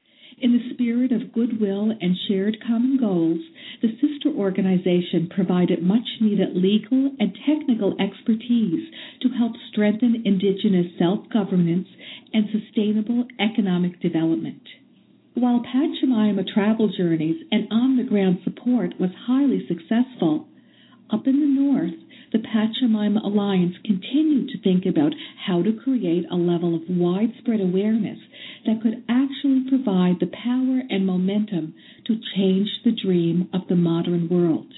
In the spirit of goodwill and shared common goals, the sister organization provided much-needed legal and technical expertise to help strengthen indigenous self-governance and sustainable economic development. While Pachamama travel journeys and on-the-ground support was highly successful, up in the north, the Pachamama Alliance continued to think about how to create a level of widespread awareness that could actually provide the power and momentum to change the dream of the modern world.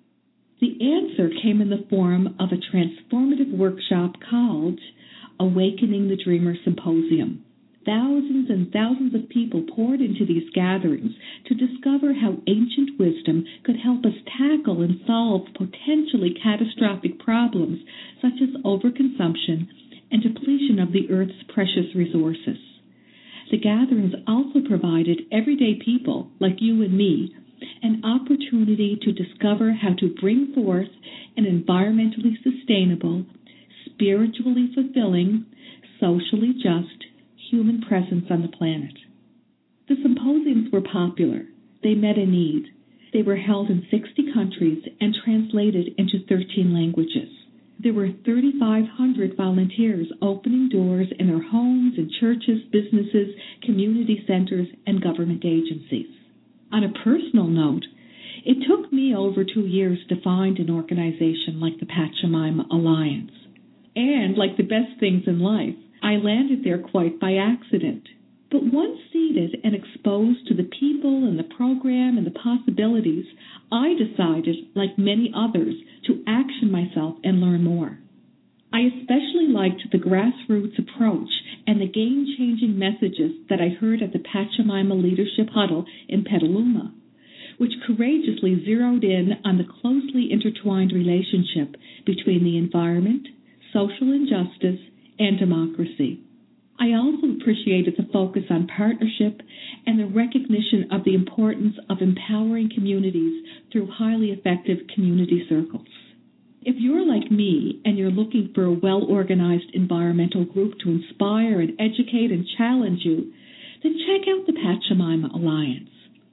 The answer came in the form of a transformative workshop called Awakening the Dreamer Symposium. Thousands and thousands of people poured into these gatherings to discover how ancient wisdom could help us tackle and solve potentially catastrophic problems such as overconsumption and depletion of the Earth's precious resources. The gatherings also provided everyday people, like you and me, an opportunity to discover how to bring forth an environmentally sustainable, spiritually fulfilling, socially just, human presence on the planet. The symposiums were popular. They met a need. They were held in 60 countries and translated into 13 languages. There were 3,500 volunteers opening doors in their homes, in churches, businesses, community centers, and government agencies. On a personal note, it took me over 2 years to find an organization like the Pachamama Alliance. And like the best things in life, I landed there quite by accident. But once seated and exposed to the people and the program and the possibilities, I decided, like many others, to action myself and learn more. I especially liked the grassroots approach and the game-changing messages that I heard at the Pachamama Leadership Huddle in Petaluma, which courageously zeroed in on the closely intertwined relationship between the environment, social injustice, and democracy. I also appreciated the focus on partnership and the recognition of the importance of empowering communities through highly effective community circles. If you're like me and you're looking for a well-organized environmental group to inspire and educate and challenge you, then check out the Pachamama Alliance.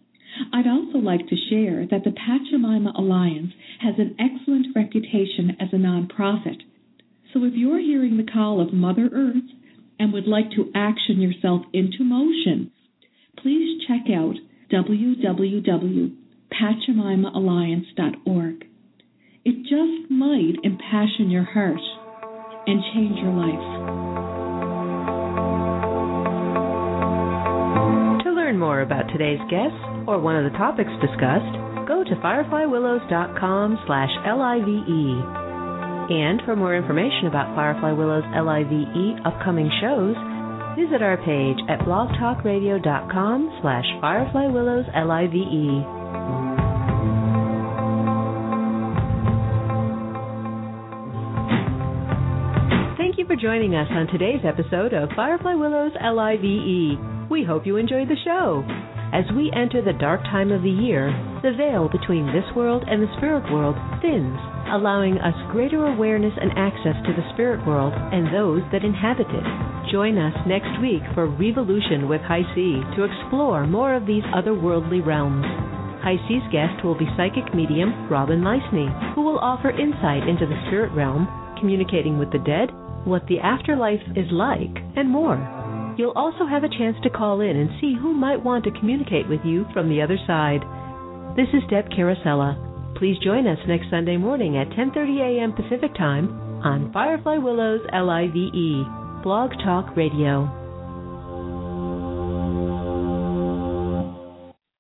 I'd also like to share that the Pachamama Alliance has an excellent reputation as a nonprofit. So if you're hearing the call of Mother Earth and would like to action yourself into motion, please check out www.pachamamaalliance.org. It just might impassion your heart and change your life. To learn more about today's guests or one of the topics discussed, go to fireflywillows.com/LIVE. And for more information about Firefly Willows LIVE upcoming shows, visit our page at blogtalkradio.com/fireflywillowslive. Thank you for joining us on today's episode of Firefly Willows LIVE. We hope you enjoyed the show. As we enter the dark time of the year, the veil between this world and the spirit world thins, allowing us greater awareness and access to the spirit world and those that inhabit it. Join us next week for Revolution with High C to explore more of these otherworldly realms. High C's guest will be psychic medium Robin Leisney, who will offer insight into the spirit realm, communicating with the dead, what the afterlife is like, and more. You'll also have a chance to call in and see who might want to communicate with you from the other side. This is Deb Carosella. Please join us next Sunday morning at 10:30 a.m. Pacific Time on Firefly Willows LIVE, Blog Talk Radio.